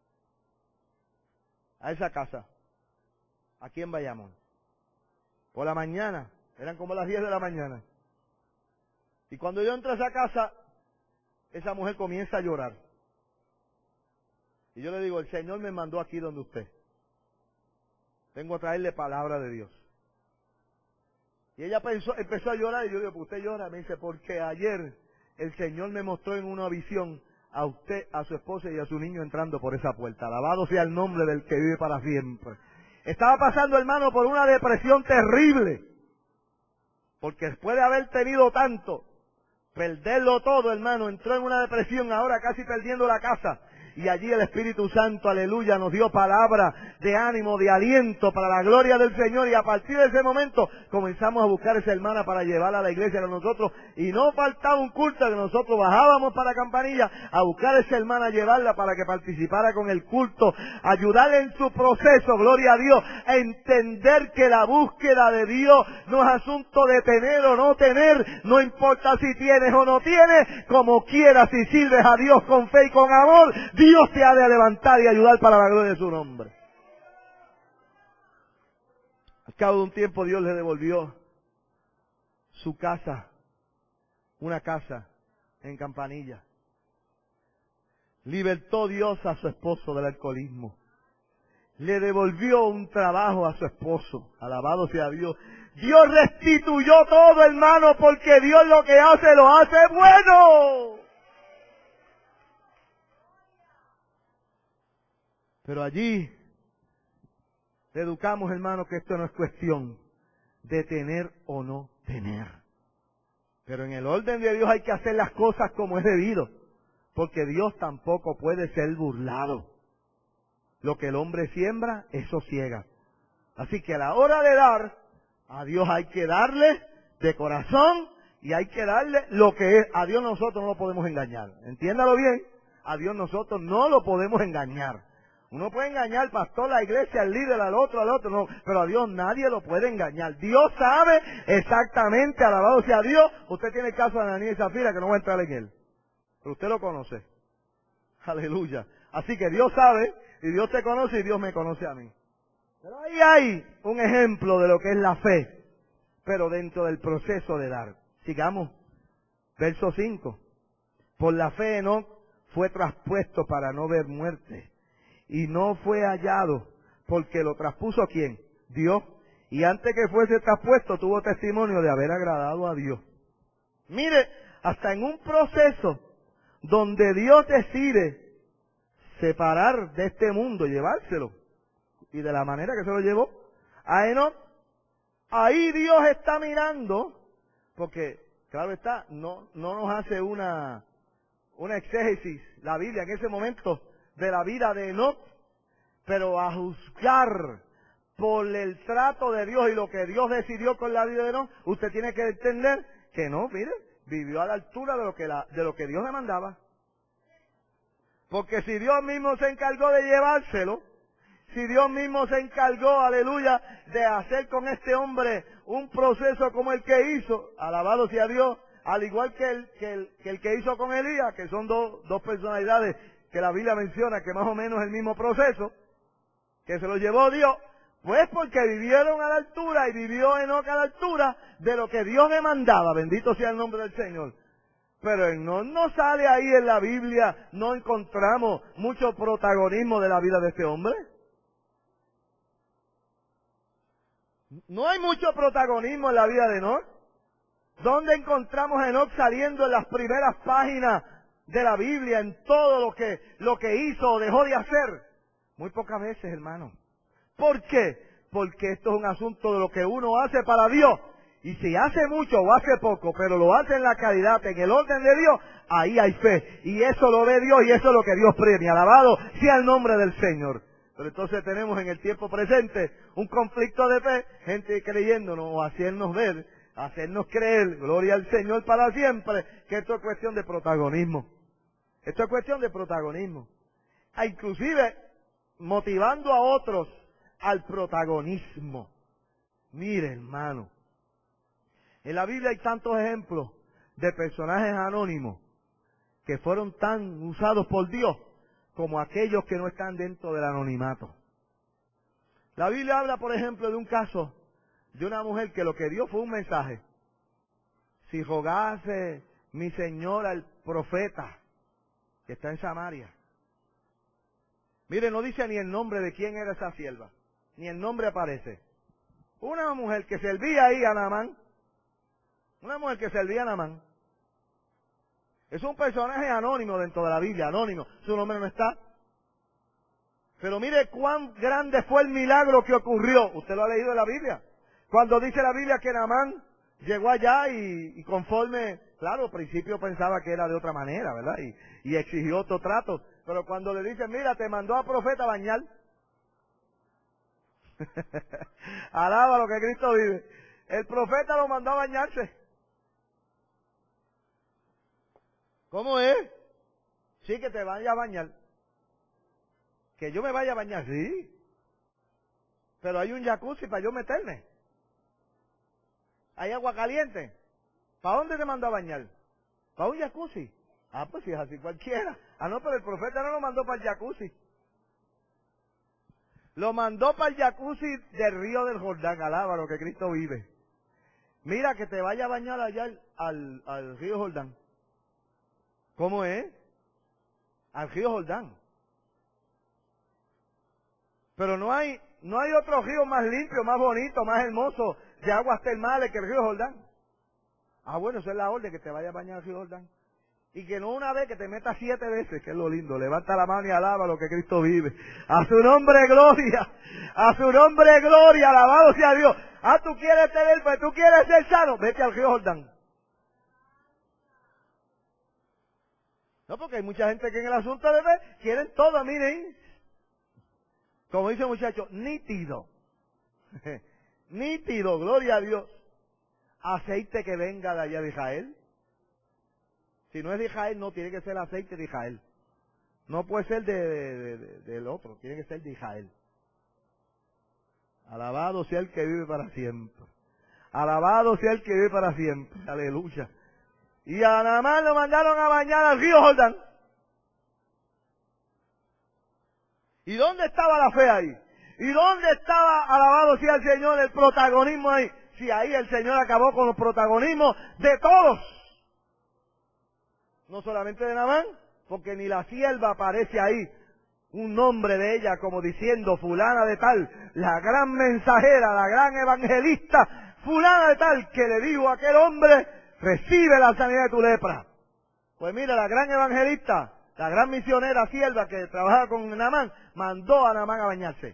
a esa casa, aquí en Bayamón. Por la mañana, eran como las diez de la mañana. Y cuando yo entro a esa casa, esa mujer comienza a llorar. Y yo le digo, el Señor me mandó aquí donde usted. Vengo a traerle palabra de Dios. Y ella pensó, empezó a llorar y yo digo, ¿por usted llora? Me dice, porque ayer el Señor me mostró en una visión a usted, a su esposa y a su niño entrando por esa puerta. Alabado sea el nombre del que vive para siempre. Estaba pasando, hermano, por una depresión terrible. Porque después de haber tenido tanto, perderlo todo, hermano, entró en una depresión, ahora casi perdiendo la casa. Y allí el Espíritu Santo, aleluya, nos dio palabra de ánimo, de aliento para la gloria del Señor. Y a partir de ese momento comenzamos a buscar a esa hermana para llevarla a la iglesia con nosotros. Y no faltaba un culto que nosotros bajábamos para Campanilla a buscar a esa hermana, a llevarla para que participara con el culto, ayudarle en su proceso, gloria a Dios, a entender que la búsqueda de Dios no es asunto de tener o no tener, no importa si tienes o no tienes, como quieras, si sirves a Dios con fe y con amor, Dios te ha de levantar y ayudar para la gloria de su nombre. Al cabo de un tiempo Dios le devolvió su casa, una casa en Campanilla. Libertó Dios a su esposo del alcoholismo. Le devolvió un trabajo a su esposo. Alabado sea Dios. Dios restituyó todo, hermano, porque Dios lo que hace, lo hace bueno. Pero allí le educamos, hermano, que esto no es cuestión de tener o no tener. Pero en el orden de Dios hay que hacer las cosas como es debido, porque Dios tampoco puede ser burlado. Lo que el hombre siembra, eso ciega. Así que a la hora de dar, a Dios hay que darle de corazón y hay que darle lo que es. A Dios nosotros no lo podemos engañar. Entiéndalo bien, a Dios nosotros no lo podemos engañar. Uno puede engañar al pastor, la iglesia, al líder, al otro, al otro, no. Pero a Dios nadie lo puede engañar. Dios sabe exactamente, alabado sea Dios. Usted tiene el caso de Ananías y Zafira, que no voy a entrar en él. Pero usted lo conoce. Aleluya. Así que Dios sabe, y Dios te conoce, y Dios me conoce a mí. Pero ahí hay un ejemplo de lo que es la fe, pero dentro del proceso de dar. Sigamos. Verso cinco. Por la fe Enoc fue traspuesto para no ver muerte. Y no fue hallado, porque lo traspuso ¿quién? Dios. Y antes que fuese traspuesto tuvo testimonio de haber agradado a Dios. Mire, hasta en un proceso donde Dios decide separar de este mundo, llevárselo, y de la manera que se lo llevó a Enoc, ahí Dios está mirando, porque claro está, no, no nos hace una, una exégesis la Biblia en ese momento de la vida de Enoc, pero a juzgar por el trato de Dios y lo que Dios decidió con la vida de Enoc, usted tiene que entender que no, mire, vivió a la altura de lo que la, de lo que Dios le mandaba. Porque si Dios mismo se encargó de llevárselo, si Dios mismo se encargó, aleluya, de hacer con este hombre un proceso como el que hizo, alabado sea Dios, al igual que el que, el, que, el que hizo con Elías, que son dos, dos personalidades que la Biblia menciona que más o menos es el mismo proceso, que se lo llevó Dios, pues porque vivieron a la altura y vivió Enoc a la altura de lo que Dios demandaba, bendito sea el nombre del Señor. Pero no, no sale ahí en la Biblia, no encontramos mucho protagonismo de la vida de este hombre. No hay mucho protagonismo en la vida de Enoc. ¿Dónde encontramos a Enoc saliendo en las primeras páginas de la Biblia, en todo lo que, lo que hizo o dejó de hacer? Muy pocas veces, hermano. ¿Por qué? Porque esto es un asunto de lo que uno hace para Dios. Y si hace mucho o hace poco, pero lo hace en la calidad, en el orden de Dios, ahí hay fe. Y eso lo ve Dios y eso es lo que Dios premia. Alabado sea el nombre del Señor. Pero entonces tenemos en el tiempo presente un conflicto de fe, gente creyéndonos o haciéndonos ver, hacernos creer, gloria al Señor para siempre, que esto es cuestión de protagonismo. Esto es cuestión de protagonismo. E inclusive motivando a otros al protagonismo. Mire, hermano, en la Biblia hay tantos ejemplos de personajes anónimos que fueron tan usados por Dios como aquellos que no están dentro del anonimato. La Biblia habla, por ejemplo, de un caso de una mujer que lo que dio fue un mensaje. Si rogase mi Señor al profeta que está en Samaria. Mire, no dice ni el nombre de quién era esa sierva, ni el nombre aparece. Una mujer que servía ahí a Naamán. Una mujer que servía a Naamán. Es un personaje anónimo dentro de la Biblia, anónimo. Su nombre no está. Pero mire cuán grande fue el milagro que ocurrió. Usted lo ha leído en la Biblia. Cuando dice la Biblia que Naamán llegó allá y, y conforme, claro, al principio pensaba que era de otra manera, ¿verdad? Y, y exigió otro trato. Pero cuando le dicen, mira, te mandó a profeta a bañar. Alaba lo que Cristo vive. El profeta lo mandó a bañarse. ¿Cómo es? Sí, que te vaya a bañar. Que yo me vaya a bañar, sí. Pero hay un jacuzzi para yo meterme. Hay agua caliente. ¿Para dónde te mandó a bañar? ¿Para un jacuzzi? Ah, pues si es así cualquiera. Ah, no, pero el profeta no lo mandó para el jacuzzi. Lo mandó para el jacuzzi del río del Jordán. Alaba lo que Cristo vive. Mira, que te vaya a bañar allá al, al, al río Jordán. ¿Cómo es? Al río Jordán. Pero no hay, no hay otro río más limpio, más bonito, más hermoso, de aguas termales que el río Jordán. Ah, bueno, esa es la orden, que te vaya a bañar al río Jordán. Y que no una vez, que te metas siete veces, que es lo lindo. Levanta la mano y alaba lo que Cristo vive. A su nombre gloria, a su nombre gloria, alabado sea Dios. Ah, tú quieres tener, pues tú quieres ser sano, vete al río Jordán. No, porque hay mucha gente que en el asunto de fe quieren todo, miren. Como dice el muchacho, nítido. Nítido, gloria a Dios. Aceite que venga de allá de Israel. Si no es de Israel, no, tiene que ser aceite de Israel. No puede ser de, de, de, del otro, tiene que ser de Israel. Alabado sea el que vive para siempre. Alabado sea el que vive para siempre. Aleluya. Y a Naamán lo mandaron a bañar al río Jordán. ¿Y dónde estaba la fe ahí? ¿Y dónde estaba, alabado sea el Señor, el protagonismo ahí? Si ahí el Señor acabó con los protagonismos de todos. No solamente de Naamán, porque ni la sierva aparece ahí. Un nombre de ella como diciendo fulana de tal, la gran mensajera, la gran evangelista, fulana de tal, que le dijo a aquel hombre, recibe la sanidad de tu lepra. Pues mira, la gran evangelista, la gran misionera sierva que trabajaba con Naamán, mandó a Naamán a bañarse.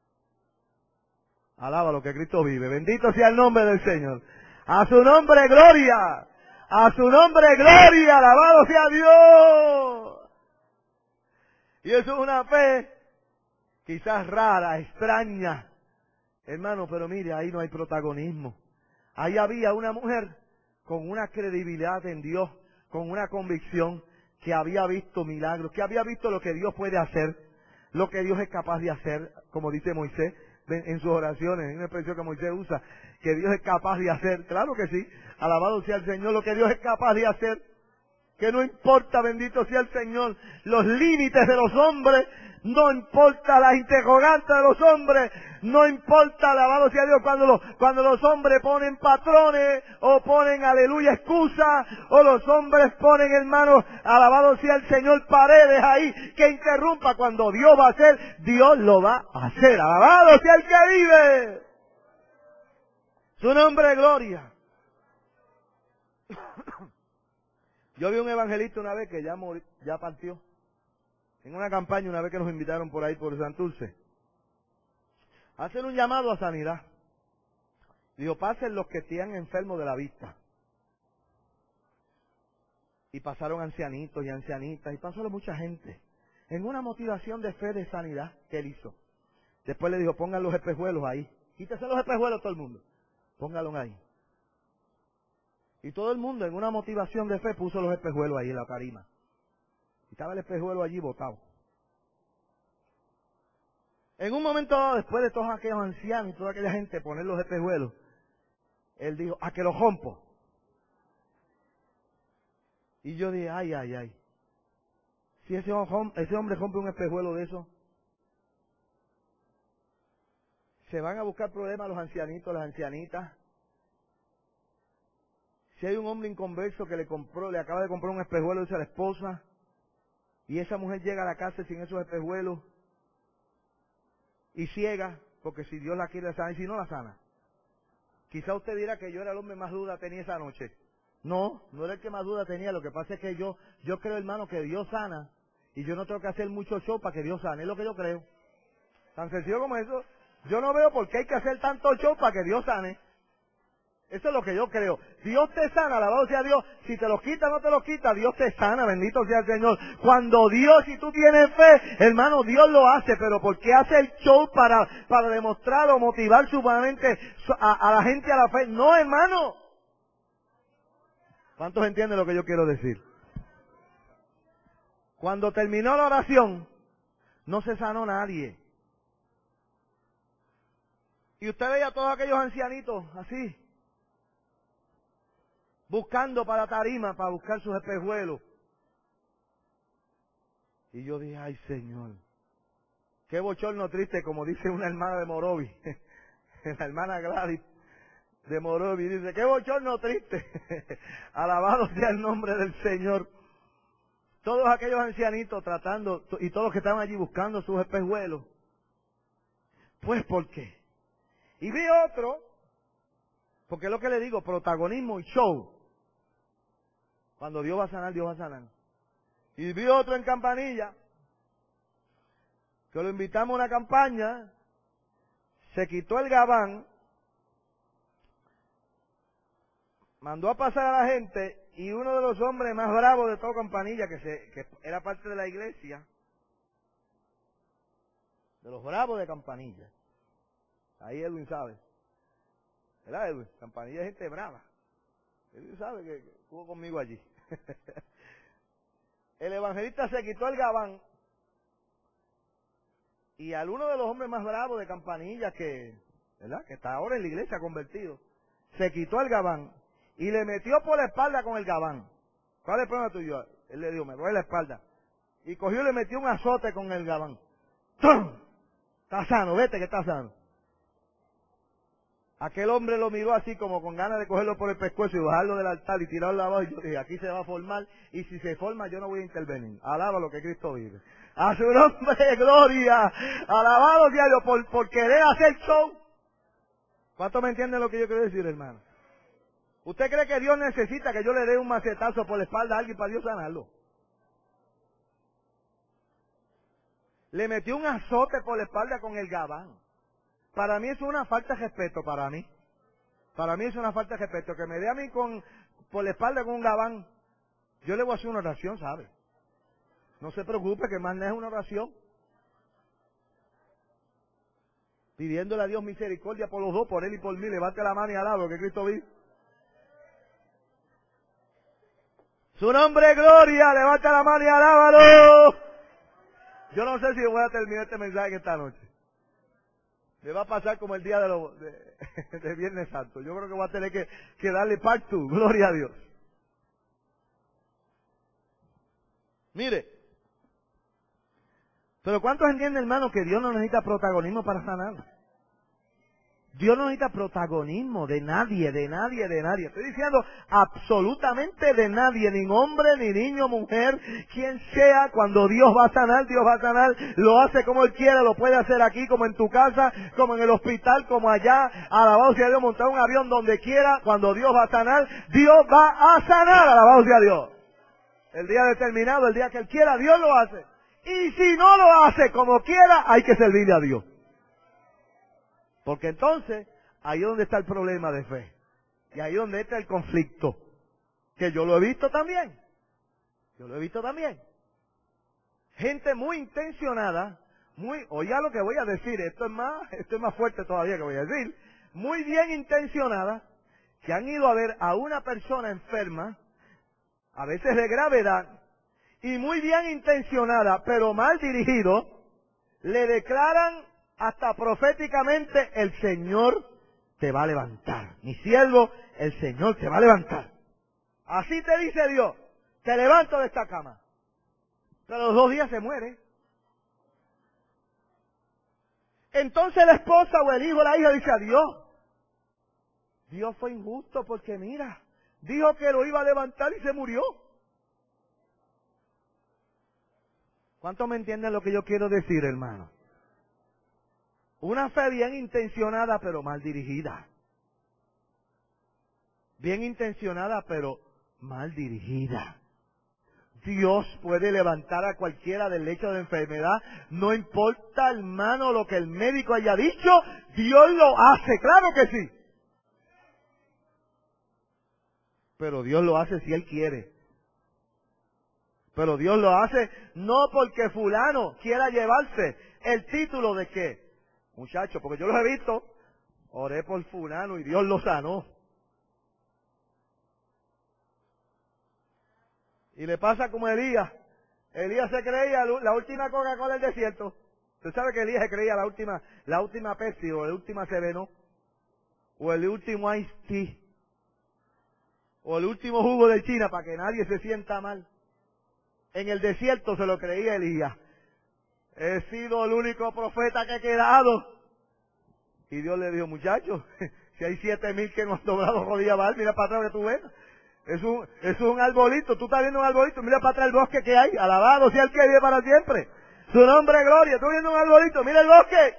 Alaba lo que Cristo vive. Bendito sea el nombre del Señor. A su nombre gloria. A su nombre gloria. Alabado sea Dios. Y eso es una fe quizás rara, extraña. Hermano, pero mire, ahí no hay protagonismo. Ahí había una mujer con una credibilidad en Dios, con una convicción, que había visto milagros, que había visto lo que Dios puede hacer, lo que Dios es capaz de hacer, como dice Moisés en sus oraciones, en una expresión que Moisés usa, que Dios es capaz de hacer. Claro que sí, alabado sea el Señor, lo que Dios es capaz de hacer. Que no importa, bendito sea el Señor, los límites de los hombres, no importa las interrogantes de los hombres, no importa, alabado sea Dios, cuando los, cuando los hombres ponen patrones, o ponen, aleluya, excusas, o los hombres ponen, hermanos, alabado sea el Señor, paredes ahí, que interrumpa. Cuando Dios va a hacer, Dios lo va a hacer. Alabado sea el que vive. Su nombre es gloria. Yo vi un evangelista una vez que ya murió, ya partió. En una campaña, una vez que nos invitaron por ahí, por Santurce. Hacen un llamado a sanidad. Dijo, pasen los que estén enfermos de la vista. Y pasaron ancianitos y ancianitas, y pasó mucha gente. En una motivación de fe de sanidad que él hizo. Después le dijo, pongan los espejuelos ahí. Quítese los espejuelos todo el mundo. Pónganlos ahí. Y todo el mundo en una motivación de fe puso los espejuelos ahí en la tarima. Y estaba el espejuelo allí botado. En un momento dado, después de todos aquellos ancianos y toda aquella gente poner los espejuelos, él dijo, a que los rompo. Y yo dije, ay, ay, ay. Si ese, ese hombre rompe un espejuelo de eso, se van a buscar problemas los ancianitos, las ancianitas. Si hay un hombre inconverso que le compró, le acaba de comprar un espejuelo a la esposa, y esa mujer llega a la casa sin esos espejuelos, y ciega, porque si Dios la quiere sanar, y si no la sana. Quizá usted dirá que yo era el hombre más duda tenía esa noche. No, no era el que más duda tenía, lo que pasa es que yo, yo creo, hermano, que Dios sana, y yo no tengo que hacer mucho show para que Dios sane, es lo que yo creo. Tan sencillo como eso. Yo no veo por qué hay que hacer tanto show para que Dios sane. Eso es lo que yo creo. Dios te sana, alabado sea Dios. Si te lo quita, no te lo quita, Dios te sana, bendito sea el Señor. Cuando Dios, si tú tienes fe, hermano, Dios lo hace, pero ¿por qué hace el show para, para demostrar o motivar sumamente a, a la gente a la fe? No, hermano. ¿Cuántos entienden lo que yo quiero decir? Cuando terminó la oración, no se sanó nadie. Y usted veía a todos aquellos ancianitos así, buscando para tarima, para buscar sus espejuelos. Y yo dije, ay Señor, qué bochorno triste, como dice una hermana de Morovi, la hermana Gladys de Morovi, dice, qué bochorno triste, alabado sea el nombre del Señor. Todos aquellos ancianitos tratando, y todos los que estaban allí buscando sus espejuelos. Pues, ¿por qué? Y vi otro, porque es lo que le digo, protagonismo y show. Cuando Dios va a sanar, Dios va a sanar. Y vi otro en Campanilla, que lo invitamos a una campaña, se quitó el gabán, mandó a pasar a la gente, y uno de los hombres más bravos de toda Campanilla, que, se, que era parte de la iglesia, de los bravos de Campanilla, ahí Edwin sabe, ¿verdad Edwin? Campanilla es gente brava, Edwin sabe que, que estuvo conmigo allí. El evangelista se quitó el gabán, y al uno de los hombres más bravos de Campanilla, que, ¿verdad?, que está ahora en la iglesia convertido, se quitó el gabán y le metió por la espalda con el gabán. ¿Cuál es el problema tuyo? Él le dijo, me duele la espalda. Y cogió y le metió un azote con el gabán. ¡Tum! Está sano, vete que está sano. Aquel hombre lo miró así como con ganas de cogerlo por el pescuezo y bajarlo del altar y tirarlo abajo. Y yo dije, aquí se va a formar, y si se forma yo no voy a intervenir. Alaba lo que Cristo vive. A su nombre de gloria. Alabado sea Dios por, por querer hacer show. ¿Cuánto me entienden lo que yo quiero decir, hermano? ¿Usted cree que Dios necesita que yo le dé un macetazo por la espalda a alguien para Dios sanarlo? Le metió un azote por la espalda con el gabán. Para mí es una falta de respeto, para mí. Para mí es una falta de respeto. Que me dé a mí con, por la espalda con un gabán. Yo le voy a hacer una oración, ¿sabe? No se preocupe que más no es una oración. Pidiéndole a Dios misericordia por los dos, por él y por mí. Levante la mano y alaba que Cristo vive. Su nombre es gloria, levanta la mano y alábalo. Yo no sé si voy a terminar este mensaje esta noche. Me va a pasar como el día de, lo, de, de Viernes Santo. Yo creo que voy a tener que, que darle part two. Gloria a Dios. Mire. Pero ¿cuántos entienden, hermano, que Dios no necesita protagonismo para sanar? Dios no necesita protagonismo de nadie, de nadie, de nadie. Estoy diciendo absolutamente de nadie, ni hombre, ni niño, mujer, quien sea. Cuando Dios va a sanar, Dios va a sanar. Lo hace como Él quiera, lo puede hacer aquí, como en tu casa, como en el hospital, como allá. Alabado sea Dios, montar un avión donde quiera. Cuando Dios va a sanar, Dios va a sanar. Alabado sea Dios. El día determinado, el día que Él quiera, Dios lo hace. Y si no lo hace como quiera, hay que servirle a Dios. Porque entonces, ahí es donde está el problema de fe. Y ahí es donde está el conflicto. Que yo lo he visto también. Yo lo he visto también. Gente muy intencionada, muy, oiga lo que voy a decir, esto es más, esto es más fuerte todavía que voy a decir. Muy bien intencionada, que han ido a ver a una persona enferma, a veces de gravedad, y muy bien intencionada, pero mal dirigido, le declaran hasta proféticamente: el Señor te va a levantar. Mi siervo, el Señor te va a levantar. Así te dice Dios: te levanto de esta cama. Pero los dos días se muere. Entonces la esposa o el hijo o la hija dice a Dios: Dios fue injusto porque mira, dijo que lo iba a levantar y se murió. ¿Cuántos me entienden lo que yo quiero decir, hermano? Una fe bien intencionada pero mal dirigida. Bien intencionada pero mal dirigida. Dios puede levantar a cualquiera del lecho de enfermedad. No importa, hermano, lo que el médico haya dicho, Dios lo hace. Claro que sí. Pero Dios lo hace si Él quiere. Pero Dios lo hace no porque fulano quiera llevarse el título de qué. Muchachos, porque yo los he visto, oré por fulano y Dios lo sanó. Y le pasa como Elías. Elías se creía la última Coca-Cola del desierto. Usted sabe que Elías se creía la última, la última Pepsi o la última Sereno o el último Ice Tea o el último jugo de China para que nadie se sienta mal. En el desierto se lo creía Elías. He sido el único profeta que he quedado. Y Dios le dijo: muchachos, si hay siete mil que no han doblado rodilla mal, mira para atrás que tú ves. Es un, es un arbolito, tú estás viendo un arbolito, mira para atrás el bosque que hay. Alabado sea el que vive para siempre. Su nombre es gloria. Tú viendo un arbolito, mira el bosque.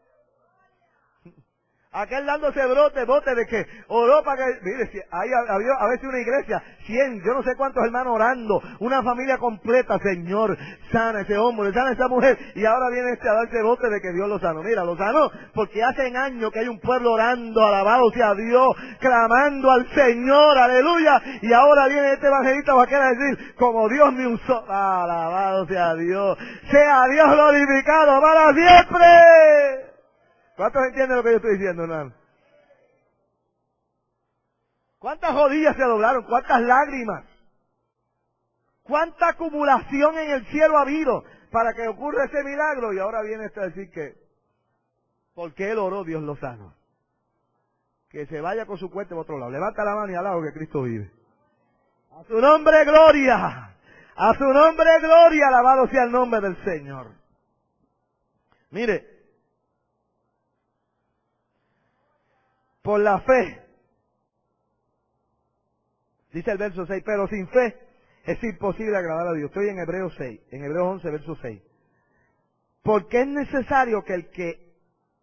Aquel dándose brote, bote de que oró para que, mire, si hay, había a veces una iglesia, cien, yo no sé cuántos hermanos orando, una familia completa: Señor, sana ese hombre, sana esa mujer, y ahora viene este a darse bote de que Dios lo sanó. Mira, lo sanó porque hace años que hay un pueblo orando, alabado sea Dios, clamando al Señor, aleluya, y ahora viene este evangelista vaquero a decir: como Dios me usó, alabado sea Dios, sea Dios glorificado para siempre. ¿Cuántos entienden lo que yo estoy diciendo, hermano? ¿Cuántas rodillas se doblaron? ¿Cuántas lágrimas? ¿Cuánta acumulación en el cielo ha habido para que ocurra ese milagro? Y ahora viene esto a decir que, porque él oró, Dios lo sanó. Que se vaya con su cuenta a otro lado. Levanta la mano y alaba que Cristo vive. A su nombre, gloria. A su nombre, gloria. Alabado sea el nombre del Señor. Mire, por la fe, dice el verso seis, pero sin fe es imposible agradar a Dios. Estoy en Hebreos seis, en Hebreos once, verso seis. Porque es necesario que el que,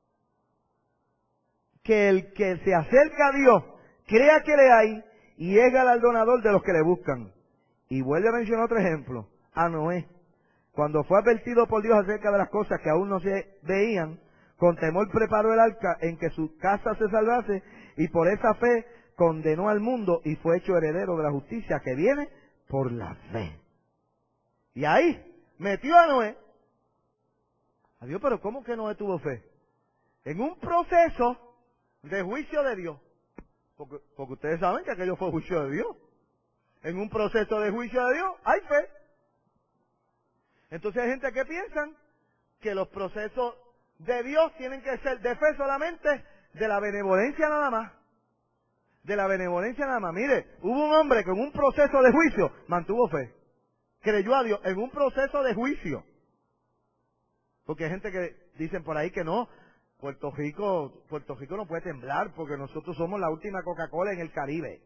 que el que se acerca a Dios crea que le hay y es galardonador de los que le buscan. Y vuelve a mencionar otro ejemplo, a Noé. Cuando fue advertido por Dios acerca de las cosas que aún no se veían, con temor preparó el arca en que su casa se salvase, y por esa fe condenó al mundo y fue hecho heredero de la justicia que viene por la fe. Y ahí metió a Noé. Adiós, pero ¿cómo que Noé tuvo fe? En un proceso de juicio de Dios. Porque, porque ustedes saben que aquello fue juicio de Dios. En un proceso de juicio de Dios hay fe. Entonces hay gente que piensan que los procesos de Dios tienen que ser de fe solamente, de la benevolencia nada más. De la benevolencia nada más. Mire, hubo un hombre que en un proceso de juicio mantuvo fe. Creyó a Dios en un proceso de juicio. Porque hay gente que dicen por ahí que no, Puerto Rico, Puerto Rico no puede temblar porque nosotros somos la última Coca-Cola en el Caribe.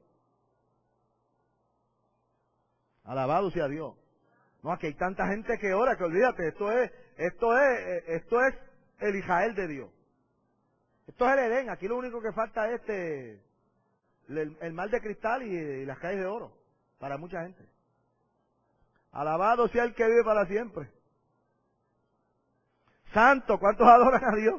Alabado sea Dios. No, aquí hay tanta gente que ora que olvídate, esto es, esto es, esto es el Israel de Dios. Esto es el Edén, aquí lo único que falta es este, el, el mar de cristal y, y las calles de oro, para mucha gente. Alabado sea el que vive para siempre. Santo, ¿cuántos adoran a Dios?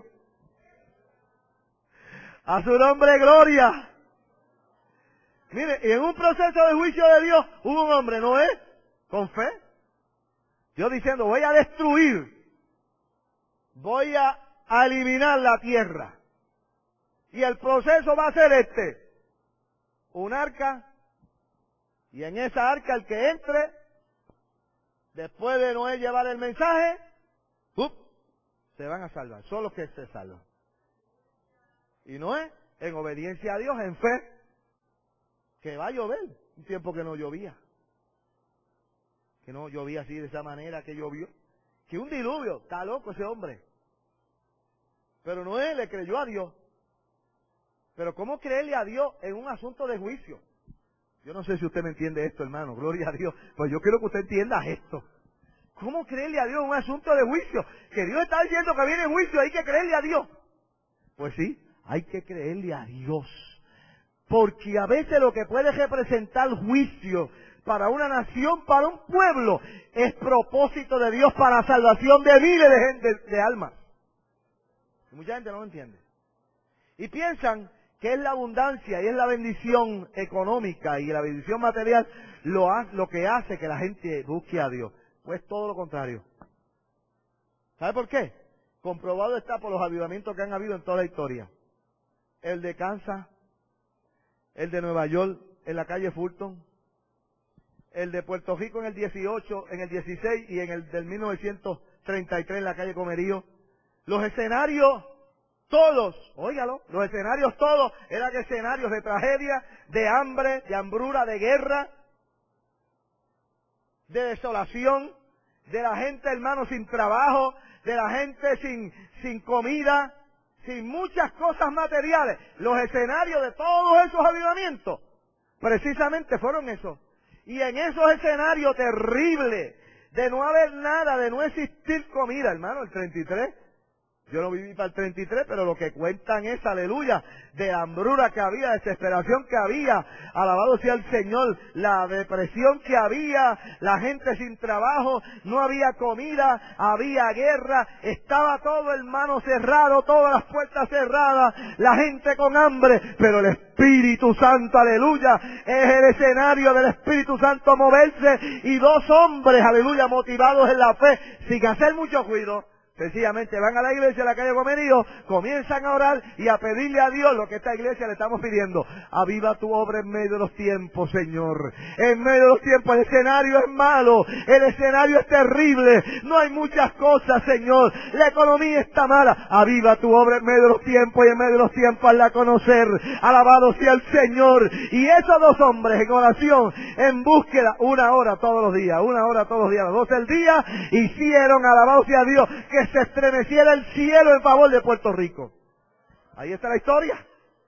A su nombre, gloria. Mire, y en un proceso de juicio de Dios, hubo un hombre, ¿no es? Con fe. Dios diciendo, voy a destruir, voy a, a eliminar la tierra. Y el proceso va a ser este. un arca, y en esa arca el que entre, después de Noé llevar el mensaje, ¡up!, se van a salvar, son los que se salvan. Y Noé, en obediencia a Dios, en fe, que va a llover, un tiempo que no llovía. Que no llovía así de esa manera que llovió. Que un diluvio, está loco ese hombre. Pero Noé le creyó a Dios. Pero ¿cómo creerle a Dios en un asunto de juicio? Yo no sé si usted me entiende esto, hermano, gloria a Dios. Pues yo quiero que usted entienda esto. ¿Cómo creerle a Dios en un asunto de juicio? Que Dios está diciendo que viene juicio, hay que creerle a Dios. Pues sí, hay que creerle a Dios. Porque a veces lo que puede representar juicio para una nación, para un pueblo, es propósito de Dios para la salvación de miles de, gente, de almas. Y mucha gente no lo entiende. Y piensan que es la abundancia y es la bendición económica y la bendición material lo, ha, lo que hace que la gente busque a Dios. Pues todo lo contrario. ¿Sabe por qué? Comprobado está por los avivamientos que han habido en toda la historia. El de Kansas, el de Nueva York en la calle Fulton, el de Puerto Rico en el dieciocho, en el dieciséis y en el del mil novecientos treinta y tres en la calle Comerío. Los escenarios todos, óigalo, los escenarios todos eran escenarios de tragedia, de hambre, de hambruna, de guerra, de desolación, de la gente, hermano, sin trabajo, de la gente sin, sin comida, sin muchas cosas materiales. Los escenarios de todos esos avivamientos, precisamente fueron esos. Y en esos escenarios terribles, de no haber nada, de no existir comida, hermano, el treinta y tres, yo no viví para el treinta y tres, pero lo que cuentan es, aleluya, de hambruna que había, desesperación que había, alabado sea el Señor, la depresión que había, la gente sin trabajo, no había comida, había guerra, estaba todo, hermano, cerrado, todas las puertas cerradas, la gente con hambre, pero el Espíritu Santo, aleluya, es el escenario del Espíritu Santo moverse, y dos hombres, aleluya, motivados en la fe, sin hacer mucho ruido, sencillamente van a la iglesia, a la calle Comerío, comienzan a orar y a pedirle a Dios lo que esta iglesia le estamos pidiendo. Aviva tu obra en medio de los tiempos, Señor. En medio de los tiempos, el escenario es malo, el escenario es terrible, no hay muchas cosas, Señor. La economía está mala. Aviva tu obra en medio de los tiempos y en medio de los tiempos hazla conocer. Alabado sea el Señor. Y esos dos hombres en oración, en búsqueda, una hora todos los días, una hora todos los días, a las doce del día, hicieron, alabado sea Dios, que se estremeciera el cielo en favor de Puerto Rico. Ahí está la historia.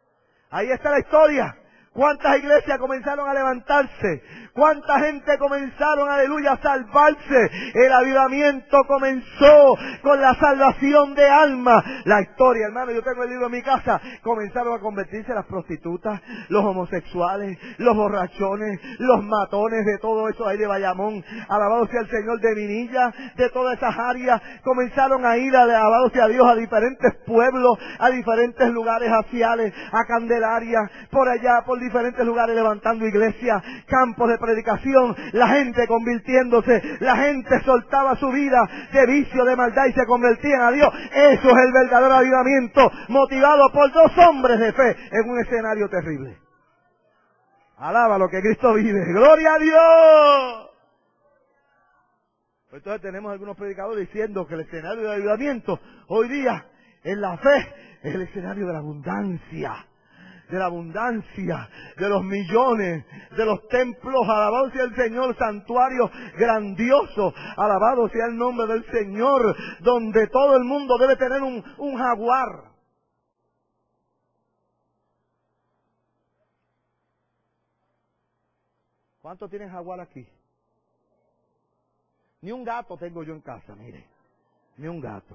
Ahí está la historia. ¿Cuántas iglesias comenzaron a levantarse? ¿Cuánta gente comenzaron, aleluya, a salvarse? El avivamiento comenzó con la salvación de almas. La historia, hermano, yo tengo el libro en mi casa. Comenzaron a convertirse las prostitutas, los homosexuales, los borrachones, los matones de todo eso ahí de Bayamón. Alabado sea el Señor, de Vinilla, de todas esas áreas. Comenzaron a ir, alabado sea Dios, a diferentes pueblos, a diferentes lugares haciales, a Candelaria, por allá, por diferentes lugares levantando iglesias, campos de predicación, la gente convirtiéndose, la gente soltaba su vida de vicio, de maldad y se convertían a Dios. Eso es el verdadero avivamiento, motivado por dos hombres de fe en un escenario terrible. Alaba lo que Cristo vive, gloria a Dios. Pues entonces tenemos algunos predicadores diciendo que el escenario de avivamiento hoy día en la fe es el escenario de la abundancia. De la abundancia, de los millones, de los templos, alabado sea el Señor, santuarios grandiosos, alabado sea el nombre del Señor, donde todo el mundo debe tener un, un jaguar. ¿Cuántos tienen jaguar aquí? Ni un gato tengo yo en casa, mire, ni un gato.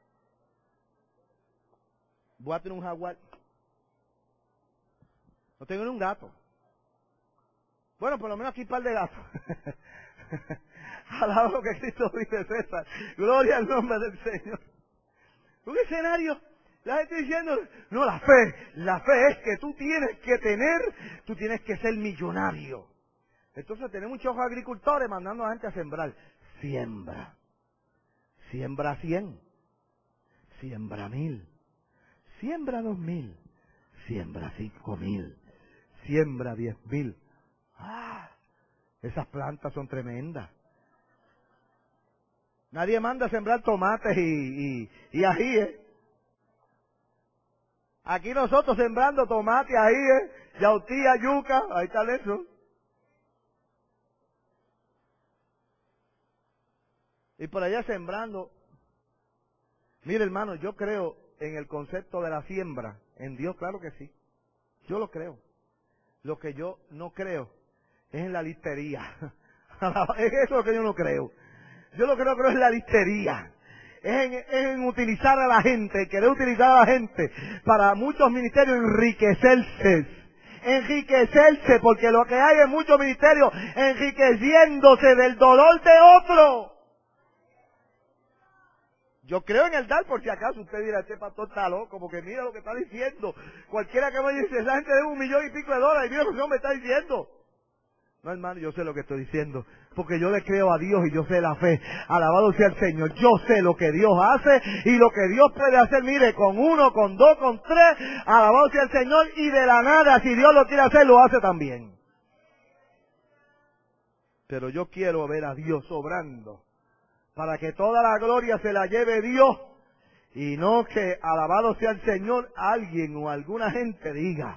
Voy a tener un jaguar. No tengo ni un gato. Bueno, por lo menos aquí un par de gatos. Alaba lo que Cristo dice, César. Gloria al nombre del Señor. Un escenario, la gente diciendo, no, la fe, la fe es que tú tienes que tener, tú tienes que ser millonario. Entonces tenemos muchos agricultores mandando a la gente a sembrar. Siembra. Siembra cien. Siembra mil. Siembra dos mil. Siembra cinco mil. siembra diez mil. Ah, esas plantas son tremendas. Nadie manda a sembrar tomates y, y, y ajíes. Aquí nosotros sembrando tomate, ajíes, yautía, yuca, ahí está eso. Y por allá sembrando. Mire, hermano, yo creo en el concepto de la siembra. En Dios, claro que sí. Yo lo creo. Lo que yo no creo es en la listería. Es eso lo que yo no creo. Yo lo que no creo es la listería. Es en, es en utilizar a la gente, querer utilizar a la gente para muchos ministerios enriquecerse. Enriquecerse, porque lo que hay en muchos ministerios enriqueciéndose del dolor de otro. Yo creo en el dar, por si acaso usted dirá, este pastor está loco, porque mira lo que está diciendo. Cualquiera que me dice, esa gente debe un millón y pico de dólares, y mira lo que me está diciendo. No, hermano, yo sé lo que estoy diciendo, porque yo le creo a Dios y yo sé la fe. Alabado sea el Señor. Yo sé lo que Dios hace y lo que Dios puede hacer, mire, con uno, con dos, con tres. Alabado sea el Señor, y de la nada, si Dios lo quiere hacer, lo hace también. Pero yo quiero ver a Dios obrando, para que toda la gloria se la lleve Dios, y no que, alabado sea el Señor, alguien o alguna gente diga,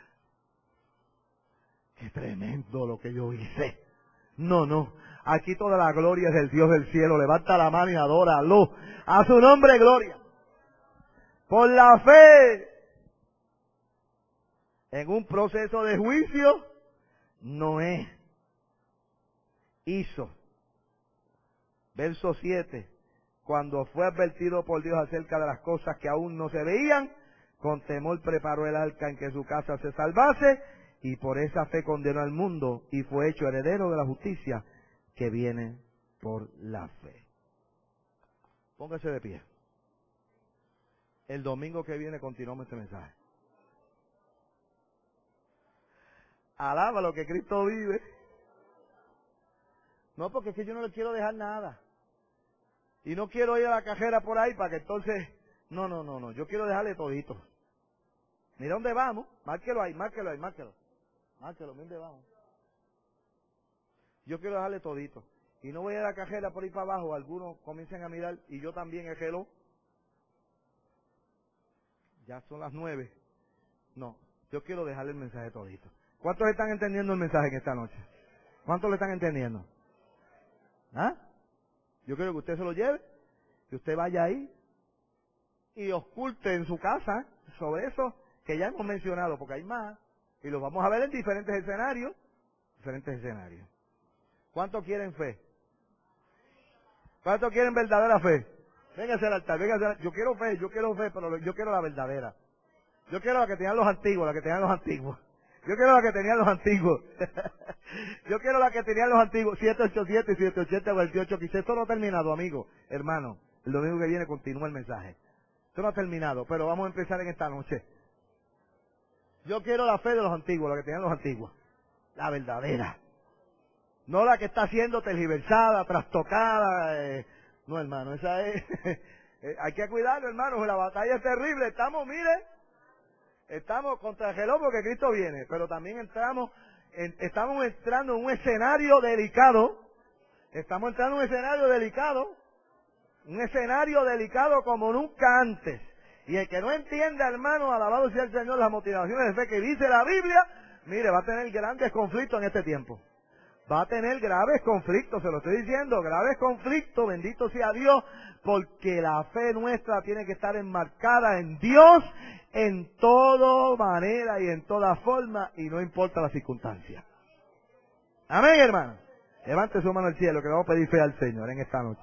qué tremendo lo que yo hice. No, no, aquí toda la gloria es del Dios del cielo. Levanta la mano y adóralo. A su nombre gloria. Por la fe, en un proceso de juicio, Noé hizo, verso siete, cuando fue advertido por Dios acerca de las cosas que aún no se veían, con temor preparó el arca en que su casa se salvase, y por esa fe condenó al mundo y fue hecho heredero de la justicia que viene por la fe. Póngase de pie. El domingo que viene continuamos este mensaje. Alaba lo que Cristo vive. No, porque es que yo no le quiero dejar nada. Y no quiero ir a la cajera por ahí para que entonces... No, no, no, no. Yo quiero dejarle todito. Mira dónde vamos. Márquelo ahí, márquelo ahí, márquelo. Márquelo, mira dónde vamos. Yo quiero dejarle todito. Y no voy a ir a la cajera por ahí para abajo. Algunos comiencen a mirar y yo también el reloj. Ya son las nueve. No, yo quiero dejarle el mensaje todito. ¿Cuántos están entendiendo el mensaje en esta noche? ¿Cuántos lo están entendiendo? ¿Ah? Yo quiero que usted se lo lleve, que usted vaya ahí y oculte en su casa sobre eso que ya hemos mencionado, porque hay más, y los vamos a ver en diferentes escenarios, diferentes escenarios. ¿Cuántos quieren fe? ¿Cuántos quieren verdadera fe? Véngase al altar, véngase al altar. Yo quiero fe, yo quiero fe, pero yo quiero la verdadera. Yo quiero la que tenían los antiguos, la que tenían los antiguos. Yo quiero la que tenían los antiguos. Yo quiero la que tenían los antiguos. siete ocho siete, siete ocho siete, veintiocho quince. Esto no ha terminado, amigo, hermano. El domingo que viene continúa el mensaje. Esto no ha terminado, pero vamos a empezar en esta noche. Yo quiero la fe de los antiguos, la que tenían los antiguos. La verdadera. No la que está siendo tergiversada, trastocada. Eh. No, hermano, esa es... Hay que cuidarlo, hermano. La batalla es terrible. Estamos, mire... Estamos contra el reloj porque Cristo viene, pero también entramos, en, estamos entrando en un escenario delicado, estamos entrando en un escenario delicado, un escenario delicado como nunca antes. Y el que no entienda, hermano, alabado sea el Señor, las motivaciones de fe que dice la Biblia, mire, va a tener grandes conflictos en este tiempo. Va a tener graves conflictos, se lo estoy diciendo, graves conflictos, bendito sea Dios, porque la fe nuestra tiene que estar enmarcada en Dios en toda manera y en toda forma, y no importa la circunstancia. Amén, hermano. Levante su mano al cielo, que le vamos a pedir fe al Señor en esta noche.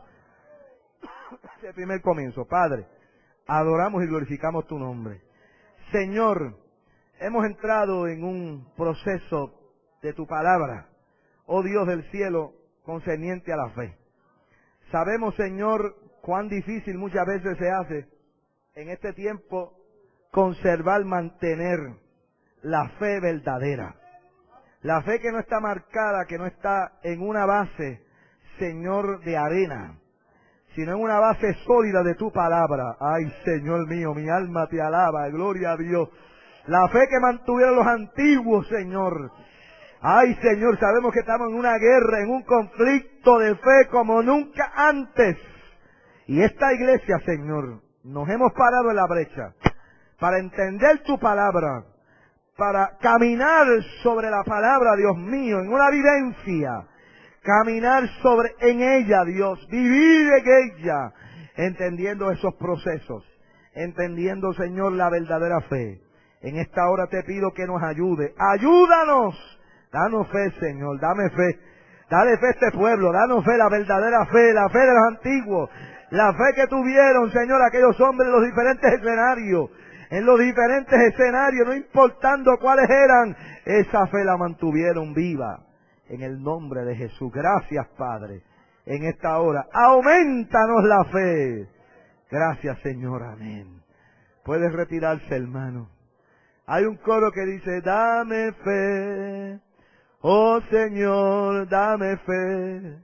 Este primer comienzo. Padre, adoramos y glorificamos tu nombre. Señor, hemos entrado en un proceso de tu palabra, oh Dios del cielo, concerniente a la fe. Sabemos, Señor, cuán difícil muchas veces se hace en este tiempo conservar, mantener la fe verdadera. La fe que no está marcada, que no está en una base, Señor, de arena, sino en una base sólida de tu palabra. Ay, Señor mío, mi alma te alaba, gloria a Dios. La fe que mantuvieron los antiguos, Señor. Ay, Señor, sabemos que estamos en una guerra, en un conflicto de fe como nunca antes. Y esta iglesia, Señor, nos hemos parado en la brecha para entender tu palabra, para caminar sobre la palabra, Dios mío, en una vivencia, caminar sobre, en ella, Dios, vivir en ella, entendiendo esos procesos, entendiendo, Señor, la verdadera fe. En esta hora te pido que nos ayude, ayúdanos, danos fe, Señor, dame fe, dale fe a este pueblo, danos fe, la verdadera fe, la fe de los antiguos, la fe que tuvieron, Señor, aquellos hombres en los diferentes escenarios, en los diferentes escenarios, no importando cuáles eran, esa fe la mantuvieron viva. En el nombre de Jesús, gracias, Padre, en esta hora, aumentanos la fe. Gracias, Señor, amén. Puedes retirarse, hermano. Hay un coro que dice, dame fe, oh Señor, dame fe.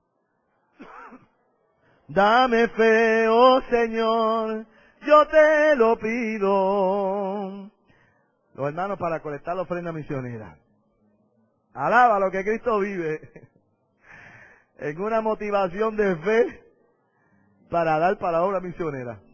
Dame fe, oh Señor, yo te lo pido. Los hermanos, para colectar la ofrenda misionera. Alaba lo que Cristo vive. En una motivación de fe para dar para la obra misionera.